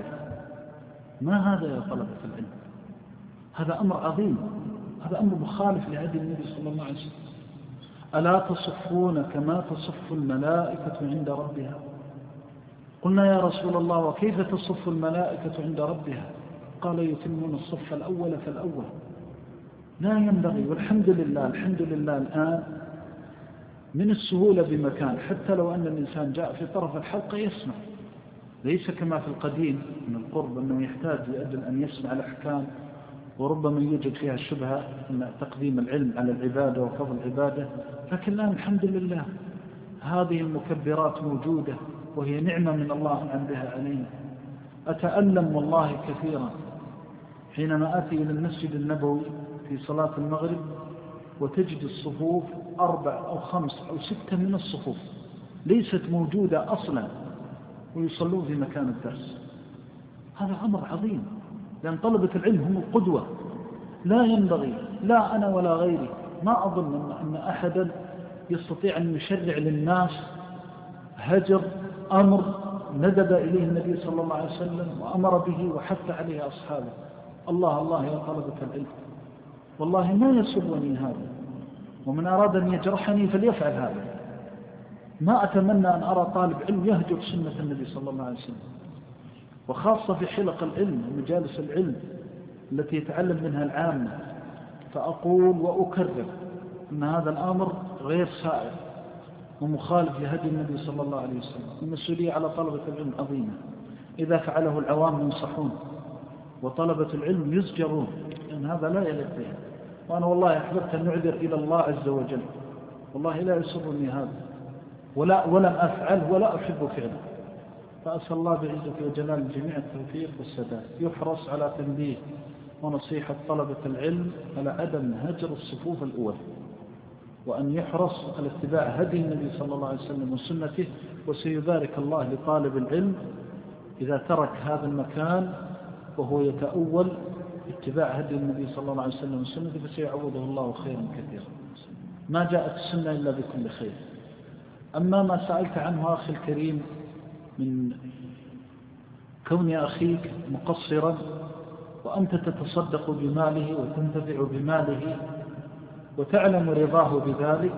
ما هذا يا طلبة العلم؟ هذا أمر عظيم، هذا أمر مخالف لهدي النبي صلى الله عليه وسلم. ألا تصفون كما تصف الملائكة عند ربها؟ قلنا يا رسول الله وكيف تصف الملائكة عند ربها؟ قال يتمون الصف الأول فالأول. لا ينبغي، والحمد لله الحمد لله الآن من السهولة بمكان، حتى لو أن الإنسان جاء في طرف الحلقة يسمع، ليس كما في القديم من القرب أنه يحتاج لأجل أن يسمع الأحكام، وربما يوجد فيها الشبهة أن تقديم العلم على العبادة وفضل العبادة. لكن الآن الحمد لله هذه المكبرات موجودة، وهي نعمة من الله أنعم بها علينا. أتألم والله كثيرا حينما آتي إلى المسجد النبوي في صلاة المغرب وتجد الصفوف أربع أو خمس أو ستة من الصفوف ليست موجودة أصلا، ويصلون في مكان الدرس. هذا أمر عظيم، لأن طلبة العلم هم القدوة. لا ينبغي، لا أنا ولا غيري، ما أظن أن أحدا يستطيع أن يشرع للناس هجر أمر ندب إليه النبي صلى الله عليه وسلم وأمر به وحث عليه أصحابه. الله الله يا طلبة العلم، والله ما يسرني هذا، ومن أراد أن يجرحني فليفعل هذا. ما أتمنى أن أرى طالب علم يهجر سنة النبي صلى الله عليه وسلم، وخاصة في حلق العلم ومجالس العلم التي يتعلم منها العامة. فأقول وأكرر أن هذا الأمر غير سائر ومخالف لهدي النبي صلى الله عليه وسلم. المسؤولية على طلبة العلم عظيمة، إذا فعله العوام ينصحون وطلبة العلم يزجرون، لأن هذا لا يليق بهم. وأنا والله أحببت أن نعذر إلى الله عز وجل، والله لا يسرني هذا، ولا ولم أفعل ولا أحب فعله. فأسأل الله بعزة وجلال الجميع التوفيق والسداد. يحرص على تنبيه ونصيحة طلبة العلم على عدم هجر الصفوف الأول، وأن يحرص على اتباع هدي النبي صلى الله عليه وسلم وسنته. وسيبارك الله لطالب العلم إذا ترك هذا المكان وهو يتأول اتباع هدي النبي صلى الله عليه وسلم وسنته، فسيعوضه الله خيرا كثيرا. ما جاءت السنة إلا بكل خير. أما ما سألت عنه أخي الكريم من كون أخيك مقصرا وأنت تتصدق بماله وتنتفع بماله وتعلم رضاه بذلك،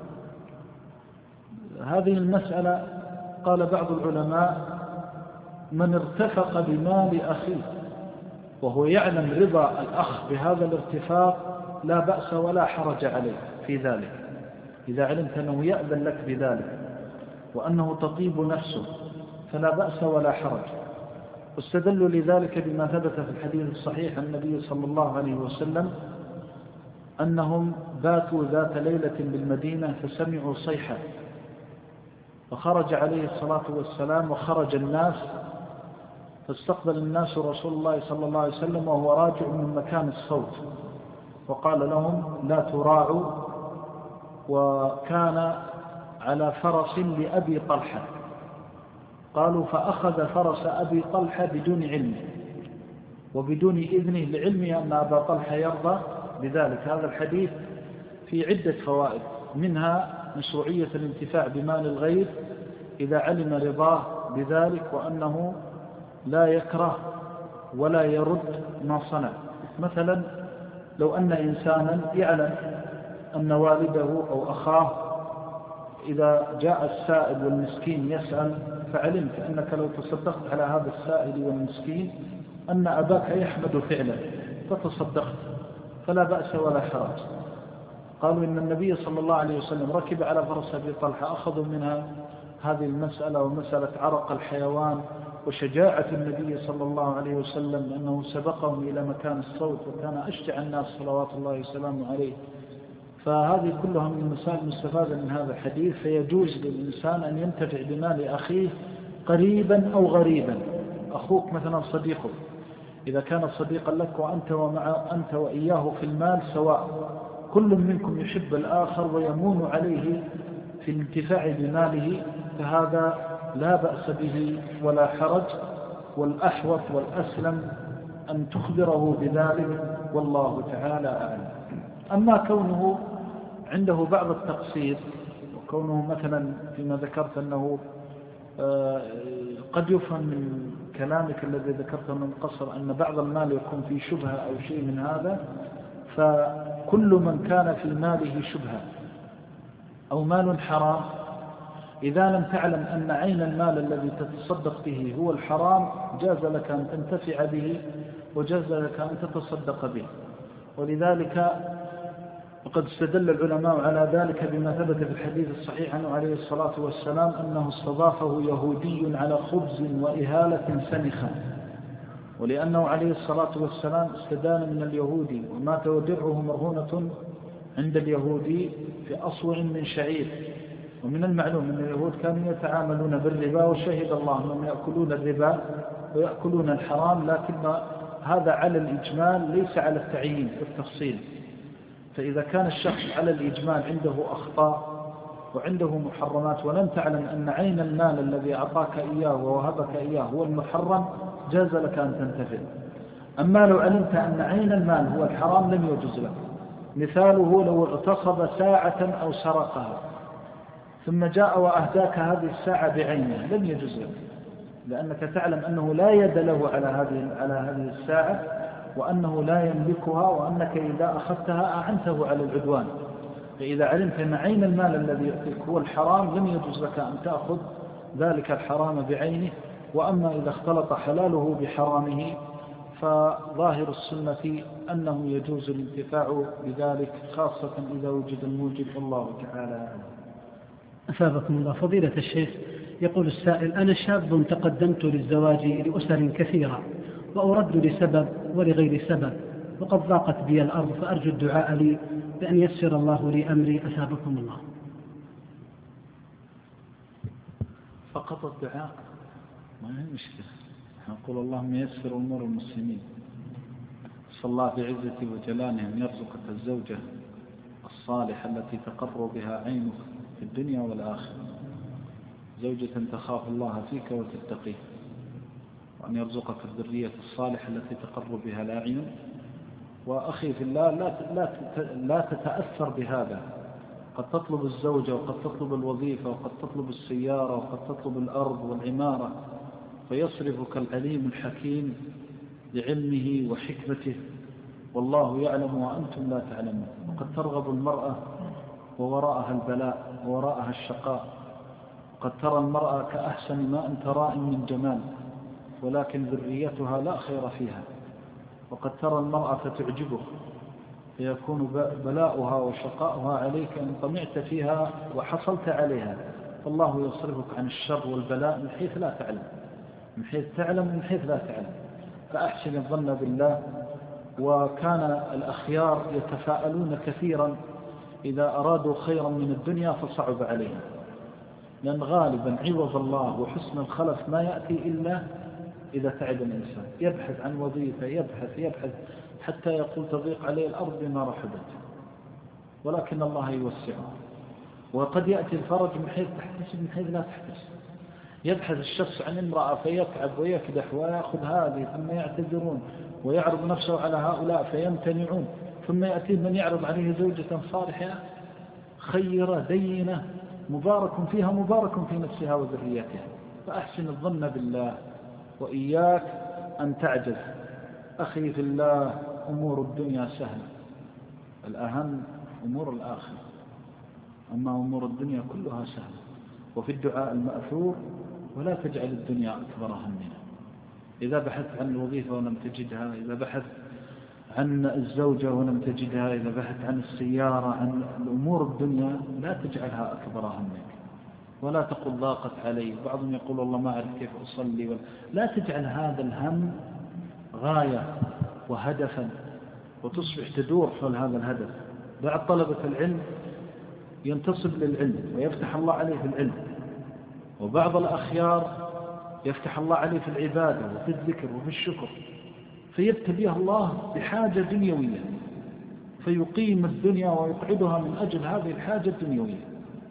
هذه المسألة قال بعض العلماء من ارتفق بمال أخيه وهو يعلم رضا الأخ بهذا الارتفاق لا بأس ولا حرج عليه في ذلك، إذا علمت أنه يأذن لك بذلك وأنه تطيب نفسه فلا بأس ولا حرج. واستدلوا لذلك بما ثبت في الحديث الصحيح عن النبي صلى الله عليه وسلم أنهم باتوا ذات ليلة بالمدينة فسمعوا صيحة، فخرج عليه الصلاة والسلام وخرج الناس، فاستقبل الناس رسول الله صلى الله عليه وسلم وهو راجع من مكان الصوت، وقال لهم لا تراعوا. وكان على فرس لأبي طلحة، قالوا فأخذ فرس أبي طلحة بدون علمه وبدون إذنه لعلمه أن أبا طلحة يرضى بذلك. هذا الحديث في عدة فوائد، منها مشروعية الانتفاع بمال الغير إذا علم رضاه بذلك، وأنه لا يكره ولا يرد ما صنع. مثلا لو أن إنسانا يعلم أن والده أو أخاه إذا جاء السائل والمسكين يسأل، فعلمت أنك لو تصدقت على هذا السائل والمسكين أن أباك يحمد فعلا فتصدقت، فلا بأس ولا حرج. قالوا إن النبي صلى الله عليه وسلم ركب على فرس أبي طلحة، أخذوا منها هذه المسألة ومسألة عرق الحيوان وشجاعة النبي صلى الله عليه وسلم أنه سبقهم إلى مكان الصوت وكان أشجع الناس صلوات الله وسلامه عليه. فهذه كلها من المسائل المستفادة من هذا الحديث. فيجوز للإنسان أن ينتفع بمال أخيه قريبا أو غريبا. أخوك مثلا صديقك، إذا كان صديقا لك وأنت, ومع أنت وإياه في المال سواء، كل منكم يحب الآخر ويمون عليه في الانتفاع بماله، فهذا لا بأس به ولا حرج، والأحوط والأسلم أن تخبره بذلك، والله تعالى أعلم. أما كونه عنده بعض التقصير، وكونه مثلا فيما ذكرت أنه قد يفهم من كلامك الذي ذكرته من قصر أن بعض المال يكون فيه شبهة أو شيء من هذا، فكل من كان في ماله شبهة أو مال حرام، إذا لم تعلم أن عين المال الذي تتصدق به هو الحرام، جاز لك أن تنتفع به وجاز لك أن تتصدق به. ولذلك وقد استدل العلماء على ذلك بما ثبت في الحديث الصحيح عنه عليه الصلاة والسلام أنه استضافه يهودي على خبز وإهالة سنخة، ولأنه عليه الصلاة والسلام استدان من اليهودي ومات ودرعه مرهونة عند اليهودي في أصوع من شعير. ومن المعلوم أن اليهود كانوا يتعاملون بالربا، وشهد الله أنهم يأكلون الربا ويأكلون الحرام، لكن هذا على الإجمال ليس على التعيين والتفصيل. فإذا كان الشخص على الإجمال عنده أخطاء وعنده محرمات ولم تعلم أن عين المال الذي أعطاك إياه ووهبك إياه هو المحرم، جاز لك أن تنتفع. أما لو علمت أن عين المال هو الحرام لم يجوز لك. مثاله لو اغتصب ساعة أو سرقها ثم جاء وأهداك هذه الساعة بعينها لم يجوز لك، لأنك تعلم أنه لا يد له على هذه على هذه الساعة، وأنه لا يملكها، وأنك إذا أخذتها أعنته على العدوان. فإذا علمت أن عين المال الذي يأتيك هو الحرام لم يجوز لك أن تأخذ ذلك الحرام بعينه. وأما إذا اختلط حلاله بحرامه فظاهر السنة أنه يجوز الانتفاع بذلك، خاصة إذا وجد الموجب، والله تعالى.
أثابكم الله. فضيلة الشيخ، يقول السائل: أنا شاب تقدمت للزواج لأسر كثيرة، وأرد لسبب ولغير سبب، وقد ضاقت بي الأرض، فأرجو الدعاء لي بأن يسر الله لي أمري، أثابكم الله.
فقط الدعاء ما هي مشكلة، نقول اللهم يسر أمور المسلمين. صلى الله بعزته وجلاله أن يرزقك الزوجة الصالحة التي تقر بها عينك في الدنيا والآخرة، زوجة تخاف الله فيك وتتقيه، وأن يرزقك الذرية الصالحة التي تقر بها الأعين. وأخي في الله لا لا لا تتأثر بهذا. قد تطلب الزوجة وقد تطلب الوظيفة وقد تطلب السيارة وقد تطلب الأرض والعمارة، فيصرفك العليم الحكيم لعلمه وحكمته، والله يعلم وأنتم لا تعلمون. وقد ترغب المرأة ووراءها البلاء ووراءها الشقاء، قد ترى المرأة كأحسن ما أنت راء من جمال، ولكن ذريتها لا خير فيها. وقد ترى المرأة فتعجبك فيكون بلاؤها وشقاؤها عليك إن طمعت فيها وحصلت عليها، فالله يصرفك عن الشر والبلاء من حيث لا تعلم، من حيث تعلم ومن حيث لا تعلم. فأحسن الظن بالله. وكان الأخيار يتفاءلون كثيرا إذا أرادوا خيرا من الدنيا فصعب عليهم، لأن غالبا عوض الله وحسن الخلف ما يأتي إلا إذا تعب الإنسان، يبحث عن وظيفة، يبحث يبحث حتى يقول تضيق عليه الأرض بما رحبت، ولكن الله يوسعه. وقد يأتي الفرج من حيث تحتسب من حيث لا تحتسب. يبحث الشخص عن امرأة فيتعب ويكدح ويأخذ هذه، ثم يعتذرون ويعرض نفسه على هؤلاء فيمتنعون، ثم يأتي من يعرض عليه زوجة صالحة خيرة دينة مبارك فيها مبارك في نفسها وذريتها. فأحسن الظن بالله، وإياك أن تعجز. أخي في الله، أمور الدنيا سهلة، الأهم أمور الآخرة، أما أمور الدنيا كلها سهلة. وفي الدعاء المأثور: ولا تجعل الدنيا أكبر همنا. إذا بحثت عن الوظيفة ولم تجدها، إذا بحثت عن الزوجة ولم تجدها، إذا بحثت عن السيارة، عن الأمور الدنيا، لا تجعلها أكبر همك، ولا تقول ضاقت علي. بعضهم يقول والله ما أعرف كيف أصلي ولا. لا تجعل هذا الهم غاية وهدفا وتصبح تدور حول هذا الهدف. بعض طلبة العلم ينتصب للعلم ويفتح الله عليه في العلم، وبعض الأخيار يفتح الله عليه في العبادة وفي الذكر وفي الشكر، فيبتليه الله بحاجة دنيوية فيقيم الدنيا ويقعدها من أجل هذه الحاجة الدنيوية،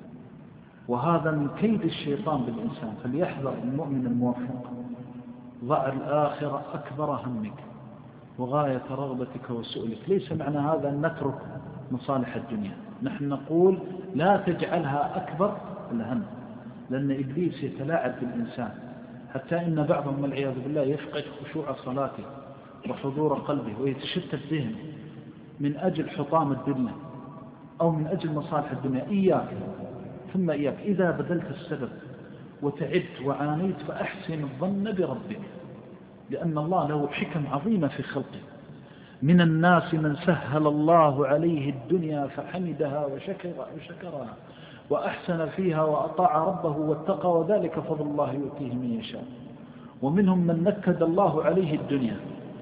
وهذا من كيد الشيطان بالإنسان. فليحذر المؤمن الموفق، ضع الآخرة أكبر همك وغاية رغبتك وسؤلك. ليس معنى هذا أن نترك مصالح الدنيا، نحن نقول لا تجعلها أكبر الهم، لأن إبليس يتلاعب بالإنسان، حتى إن بعضهم والعياذ بالله يفقد خشوع صلاته وحضور قلبه ويتشتت ذهنه من أجل حطام الدنيا أو من أجل مصالح الدنيا. إياك ثم إياك، إذا بذلت السبب وتعبت وعانيت فأحسن الظن بربك، لأن الله له حكم عظيمة في خلقه. من الناس من سهل الله عليه الدنيا فحمدها وشكر وشكرها وأحسن فيها وأطاع ربه واتقى، وذلك فضل الله يؤتيه من يشاء. ومنهم من نكد الله عليه الدنيا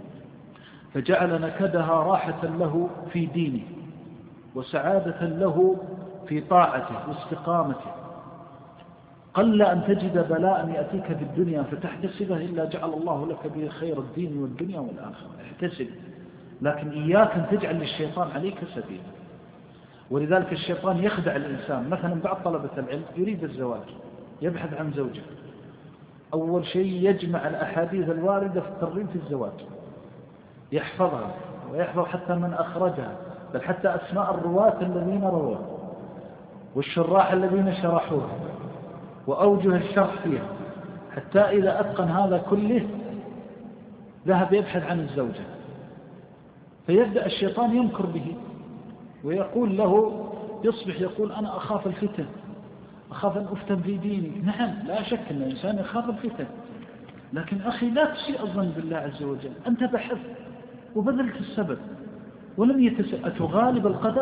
فجعل نكدها راحة له في دينه وسعادة له في طاعته واستقامته. قل أن تجد بلاء يأتيك بالدنيا فتحتسبه إلا جعل الله لك به خير الدين والدنيا والآخرة. احتسب، لكن إياك أن تجعل للشيطان عليك سبيلا. ولذلك الشيطان يخدع الإنسان. مثلا بعض طلبة العلم يريد الزواج، يبحث عن زوجة، أول شيء يجمع الأحاديث الواردة في الترغيب في الزواج، يحفظها ويحفظ حتى من أخرجها، بل حتى أسماء الرواة الذين روها والشراح الذين شرحوها وأوجه الشرح فيها، حتى إذا أتقن هذا كله ذهب يبحث عن الزوجة، فيبدأ الشيطان يمكر به ويقول له، يصبح يقول أنا أخاف الفتن، أخاف أن أفتن في ديني. نعم، لا شك أن الإنسان يخاف الفتن، لكن أخي لا تسيء الظن بالله عز وجل. أنت بحثت وبذلت السبب ولم يتسأل، أتغالب القدر؟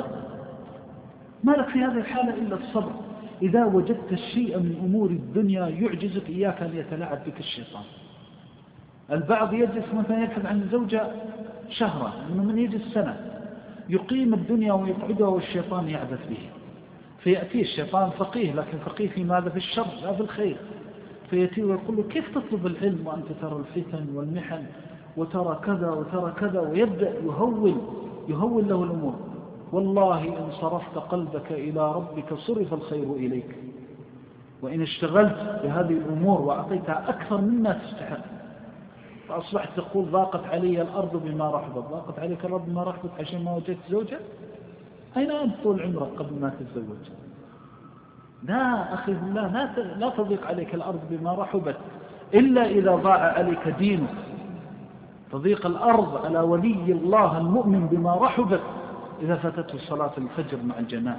ما لك في هذه الحالة إلا الصبر. إذا وجدت الشيء من أمور الدنيا يعجزك، إياك أن يتلاعب بك الشيطان. البعض يجلس مثلا يبحث عن زوجة شهرا، من يجلس سنة يقيم الدنيا ويقعدها والشيطان يعبث به، فيأتي الشيطان فقيه، لكن فقيه في ماذا؟ في الشر لا في الخير. فيأتي ويقول له كيف تطلب العلم وأنت ترى الفتن والمحن وترى كذا وترى كذا، ويبدأ يهول يهول له الأمور. والله إن صرفت قلبك إلى ربك صرف الخير إليك، وإن اشتغلت بهذه الأمور وأعطيتها أكثر مما تستحق فأصبحت تقول ضاقت علي الأرض بما رحبت. ضاقت عليك الأرض بما رحبت عشان ما وجدت زوجة؟ أين أنت طول عمرك قبل ما تتزوج؟ لا أخي بالله، لا تضيق عليك الأرض بما رحبت إلا إذا ضاع عليك دينك. تضيق الأرض على ولي الله المؤمن بما رحبت إذا فاتته صلاة الفجر مع الجماعة.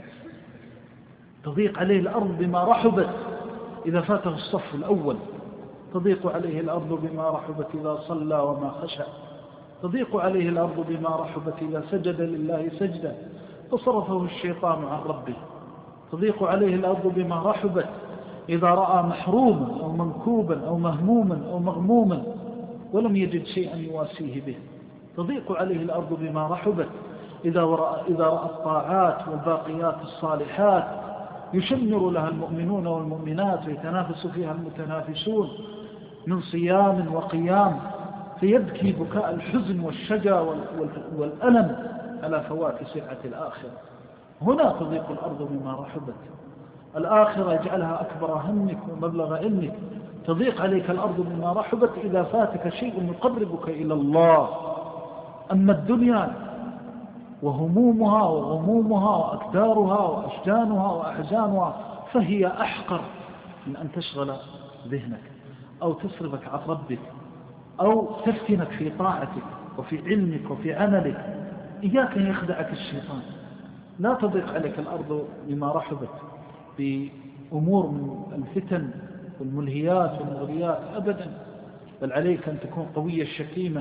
تضيق عليه الأرض بما رحبت إذا فاته الصف الأول. تضيق عليه الأرض بما رحبت إذا صلى وما خشع. تضيق عليه الأرض بما رحبت إذا سجد لله سجدا فصرفه الشيطان عن ربه. تضيق عليه الأرض بما رحبت إذا رأى محروما أو منكوبا أو مهموما أو مغموما ولم يجد شيئا يواسيه به. تضيق عليه الأرض بما رحبت إذا رأى, إذا رأى الطاعات والباقيات الصالحات يشمر لها المؤمنون والمؤمنات ويتنافس فيها المتنافسون من صيام وقيام، فيبكي بكاء الحزن والشجا والألم على فوات سعة الآخرة. هنا تضيق الأرض بما رحبت. الآخرة يجعلها أكبر همك ومبلغ علمك. تضيق عليك الأرض بما رحبت إذا فاتك شيء يقربك إلى الله. أما الدنيا وهمومها وغمومها وأكدارها وأشجانها وأحزانها فهي أحقر من أن تشغل ذهنك أو تصرفك عن ربك أو تفتنك في طاعتك وفي علمك وفي عملك. إياك أن يخدعك الشيطان. لا تضيق عليك الأرض بما رحبت بأمور من الفتن والملهيات والمغريات أبدا، بل عليك أن تكون قوية الشكيمة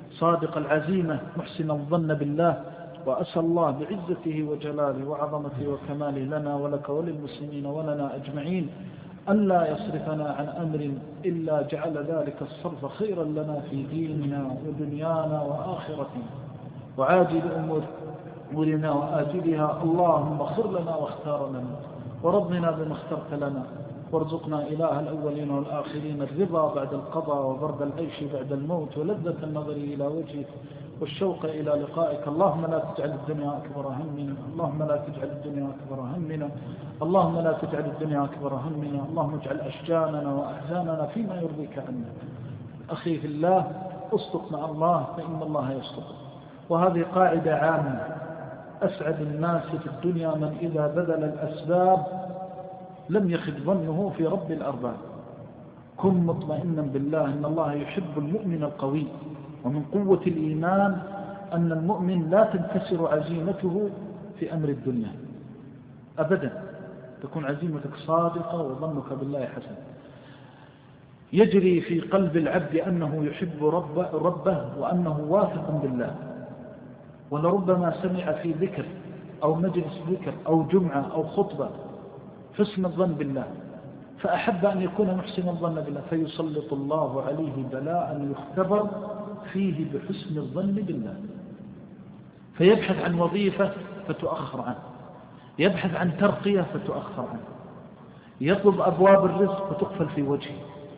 صادق العزيمة محسن الظن بالله. وأسأل الله بعزته وجلاله وعظمته وكماله لنا ولك وللمسلمين ولنا أجمعين ألا يصرفنا عن أمر إلا جعل ذلك الصرف خيرا لنا في ديننا ودنيانا وآخرتنا وعاجل أمورنا وآجلها. اللهم اغفر لنا واختار لنا ورضنا بما اخترت لنا، وارزقنا إله الأولين والآخرين الرضا بعد القضاء وبرد العيش بعد الموت ولذة النظر إلى وجهك والشوق إلى لقائك. اللهم لا تجعل الدنيا أكبر همنا، اللهم لا تجعل الدنيا أكبر همنا، اللهم لا تجعل الدنيا أكبر همنا، اللهم اجعل أشجاننا وأحزاننا فيما يرضيك عنا. أخي في الله، اصدق مع الله فإن الله يصدق. وهذه قاعدة عامة: أسعد الناس في الدنيا من إذا بذل الأسباب لم يخد ظنه في رب الأرباب. كن مطمئنا بالله إن الله يحب المؤمن القوي. ومن قوة الإيمان أن المؤمن لا تنكسر عزيمته في أمر الدنيا أبدا، تكون عزيمتك صادقة وظنك بالله حسن. يجري في قلب العبد أنه يحب ربه, ربه وأنه واثق بالله، ولربما سمع في ذكر أو مجلس ذكر أو جمعة أو خطبة حسن الظن بالله، فأحب أن يكون محسن الظن بالله، فيسلط الله عليه بلاء يختبر فيه بحسن الظن بالله، فيبحث عن وظيفة فتؤخر عنه، يبحث عن ترقية فتؤخر عنه، يطلب أبواب الرزق فتقفل في وجهه،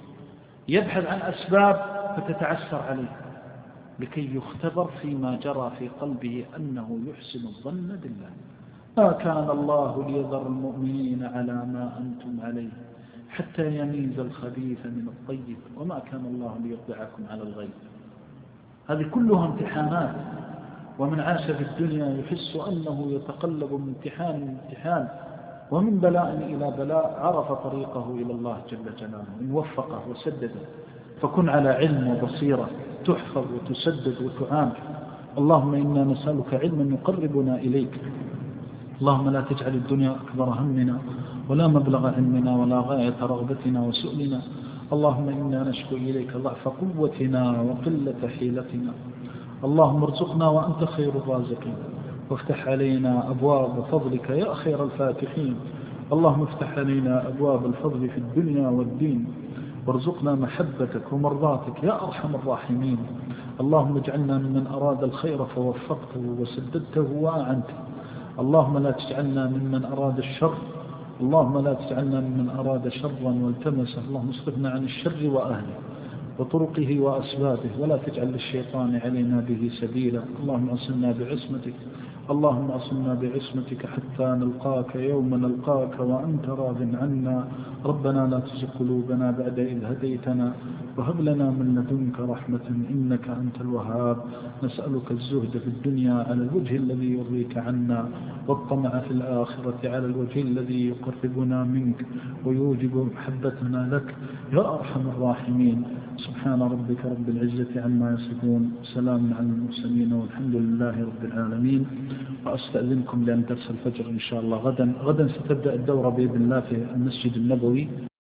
يبحث عن أسباب فتتعسر عليه، لكي يختبر فيما جرى في قلبه أنه يحسن الظن بالله. ما كان الله ليذر المؤمنين على ما أنتم عليه حتى يميز الخبيث من الطيب وما كان الله ليطلعكم على الغيب. هذه كلها امتحانات، ومن عاش في الدنيا يحس أنه يتقلب من امتحان لامتحان ومن بلاء إلى بلاء، عرف طريقه إلى الله جل جلاله إن وفقه وسدده. فكن على علم وبصيرة، تحفظ وتسدد وتعامل. اللهم إنا نسألك علما يقربنا إليك. اللهم لا تجعل الدنيا أكبر همنا ولا مبلغ علمنا ولا غاية رغبتنا وسؤلنا. اللهم إنا نشكو إليك ضعف قوتنا وقلة حيلتنا. اللهم ارزقنا وأنت خير الرازقين، وافتح علينا أبواب فضلك يا خير الفاتحين. اللهم افتح علينا أبواب الفضل في الدنيا والدين، وارزقنا محبتك ومرضاتك يا أرحم الراحمين. اللهم اجعلنا ممن أراد الخير فوفقته وسددته وأعنته. اللهم لا تجعلنا ممن أراد الشر، اللهم لا تجعلنا ممن أراد شرا والتمسه. اللهم اصرفنا عن الشر وأهله وطرقه وأسبابه، ولا تجعل للشيطان علينا به سبيلا. اللهم أصلنا بعصمتك، اللهم أصلنا بعصمتك حتى نلقاك يوم نلقاك وأنت راض عنا. ربنا لا تزغ قلوبنا بعد إذ هديتنا وهب لنا من لدنك رحمة إنك أنت الوهاب. نسألك الزهد في الدنيا على الوجه الذي يرضيك عنا، والطمع في الآخرة على الوجه الذي يقربنا منك ويوجب محبتنا لك يا أرحم الراحمين. سبحان ربك رب العزة عما يصفون، سلام على المرسلين والحمد لله رب العالمين. وأستأذنكم لأن درس الفجر إن شاء الله غدا غدا ستبدأ الدورة بإذن الله في المسجد النبوي.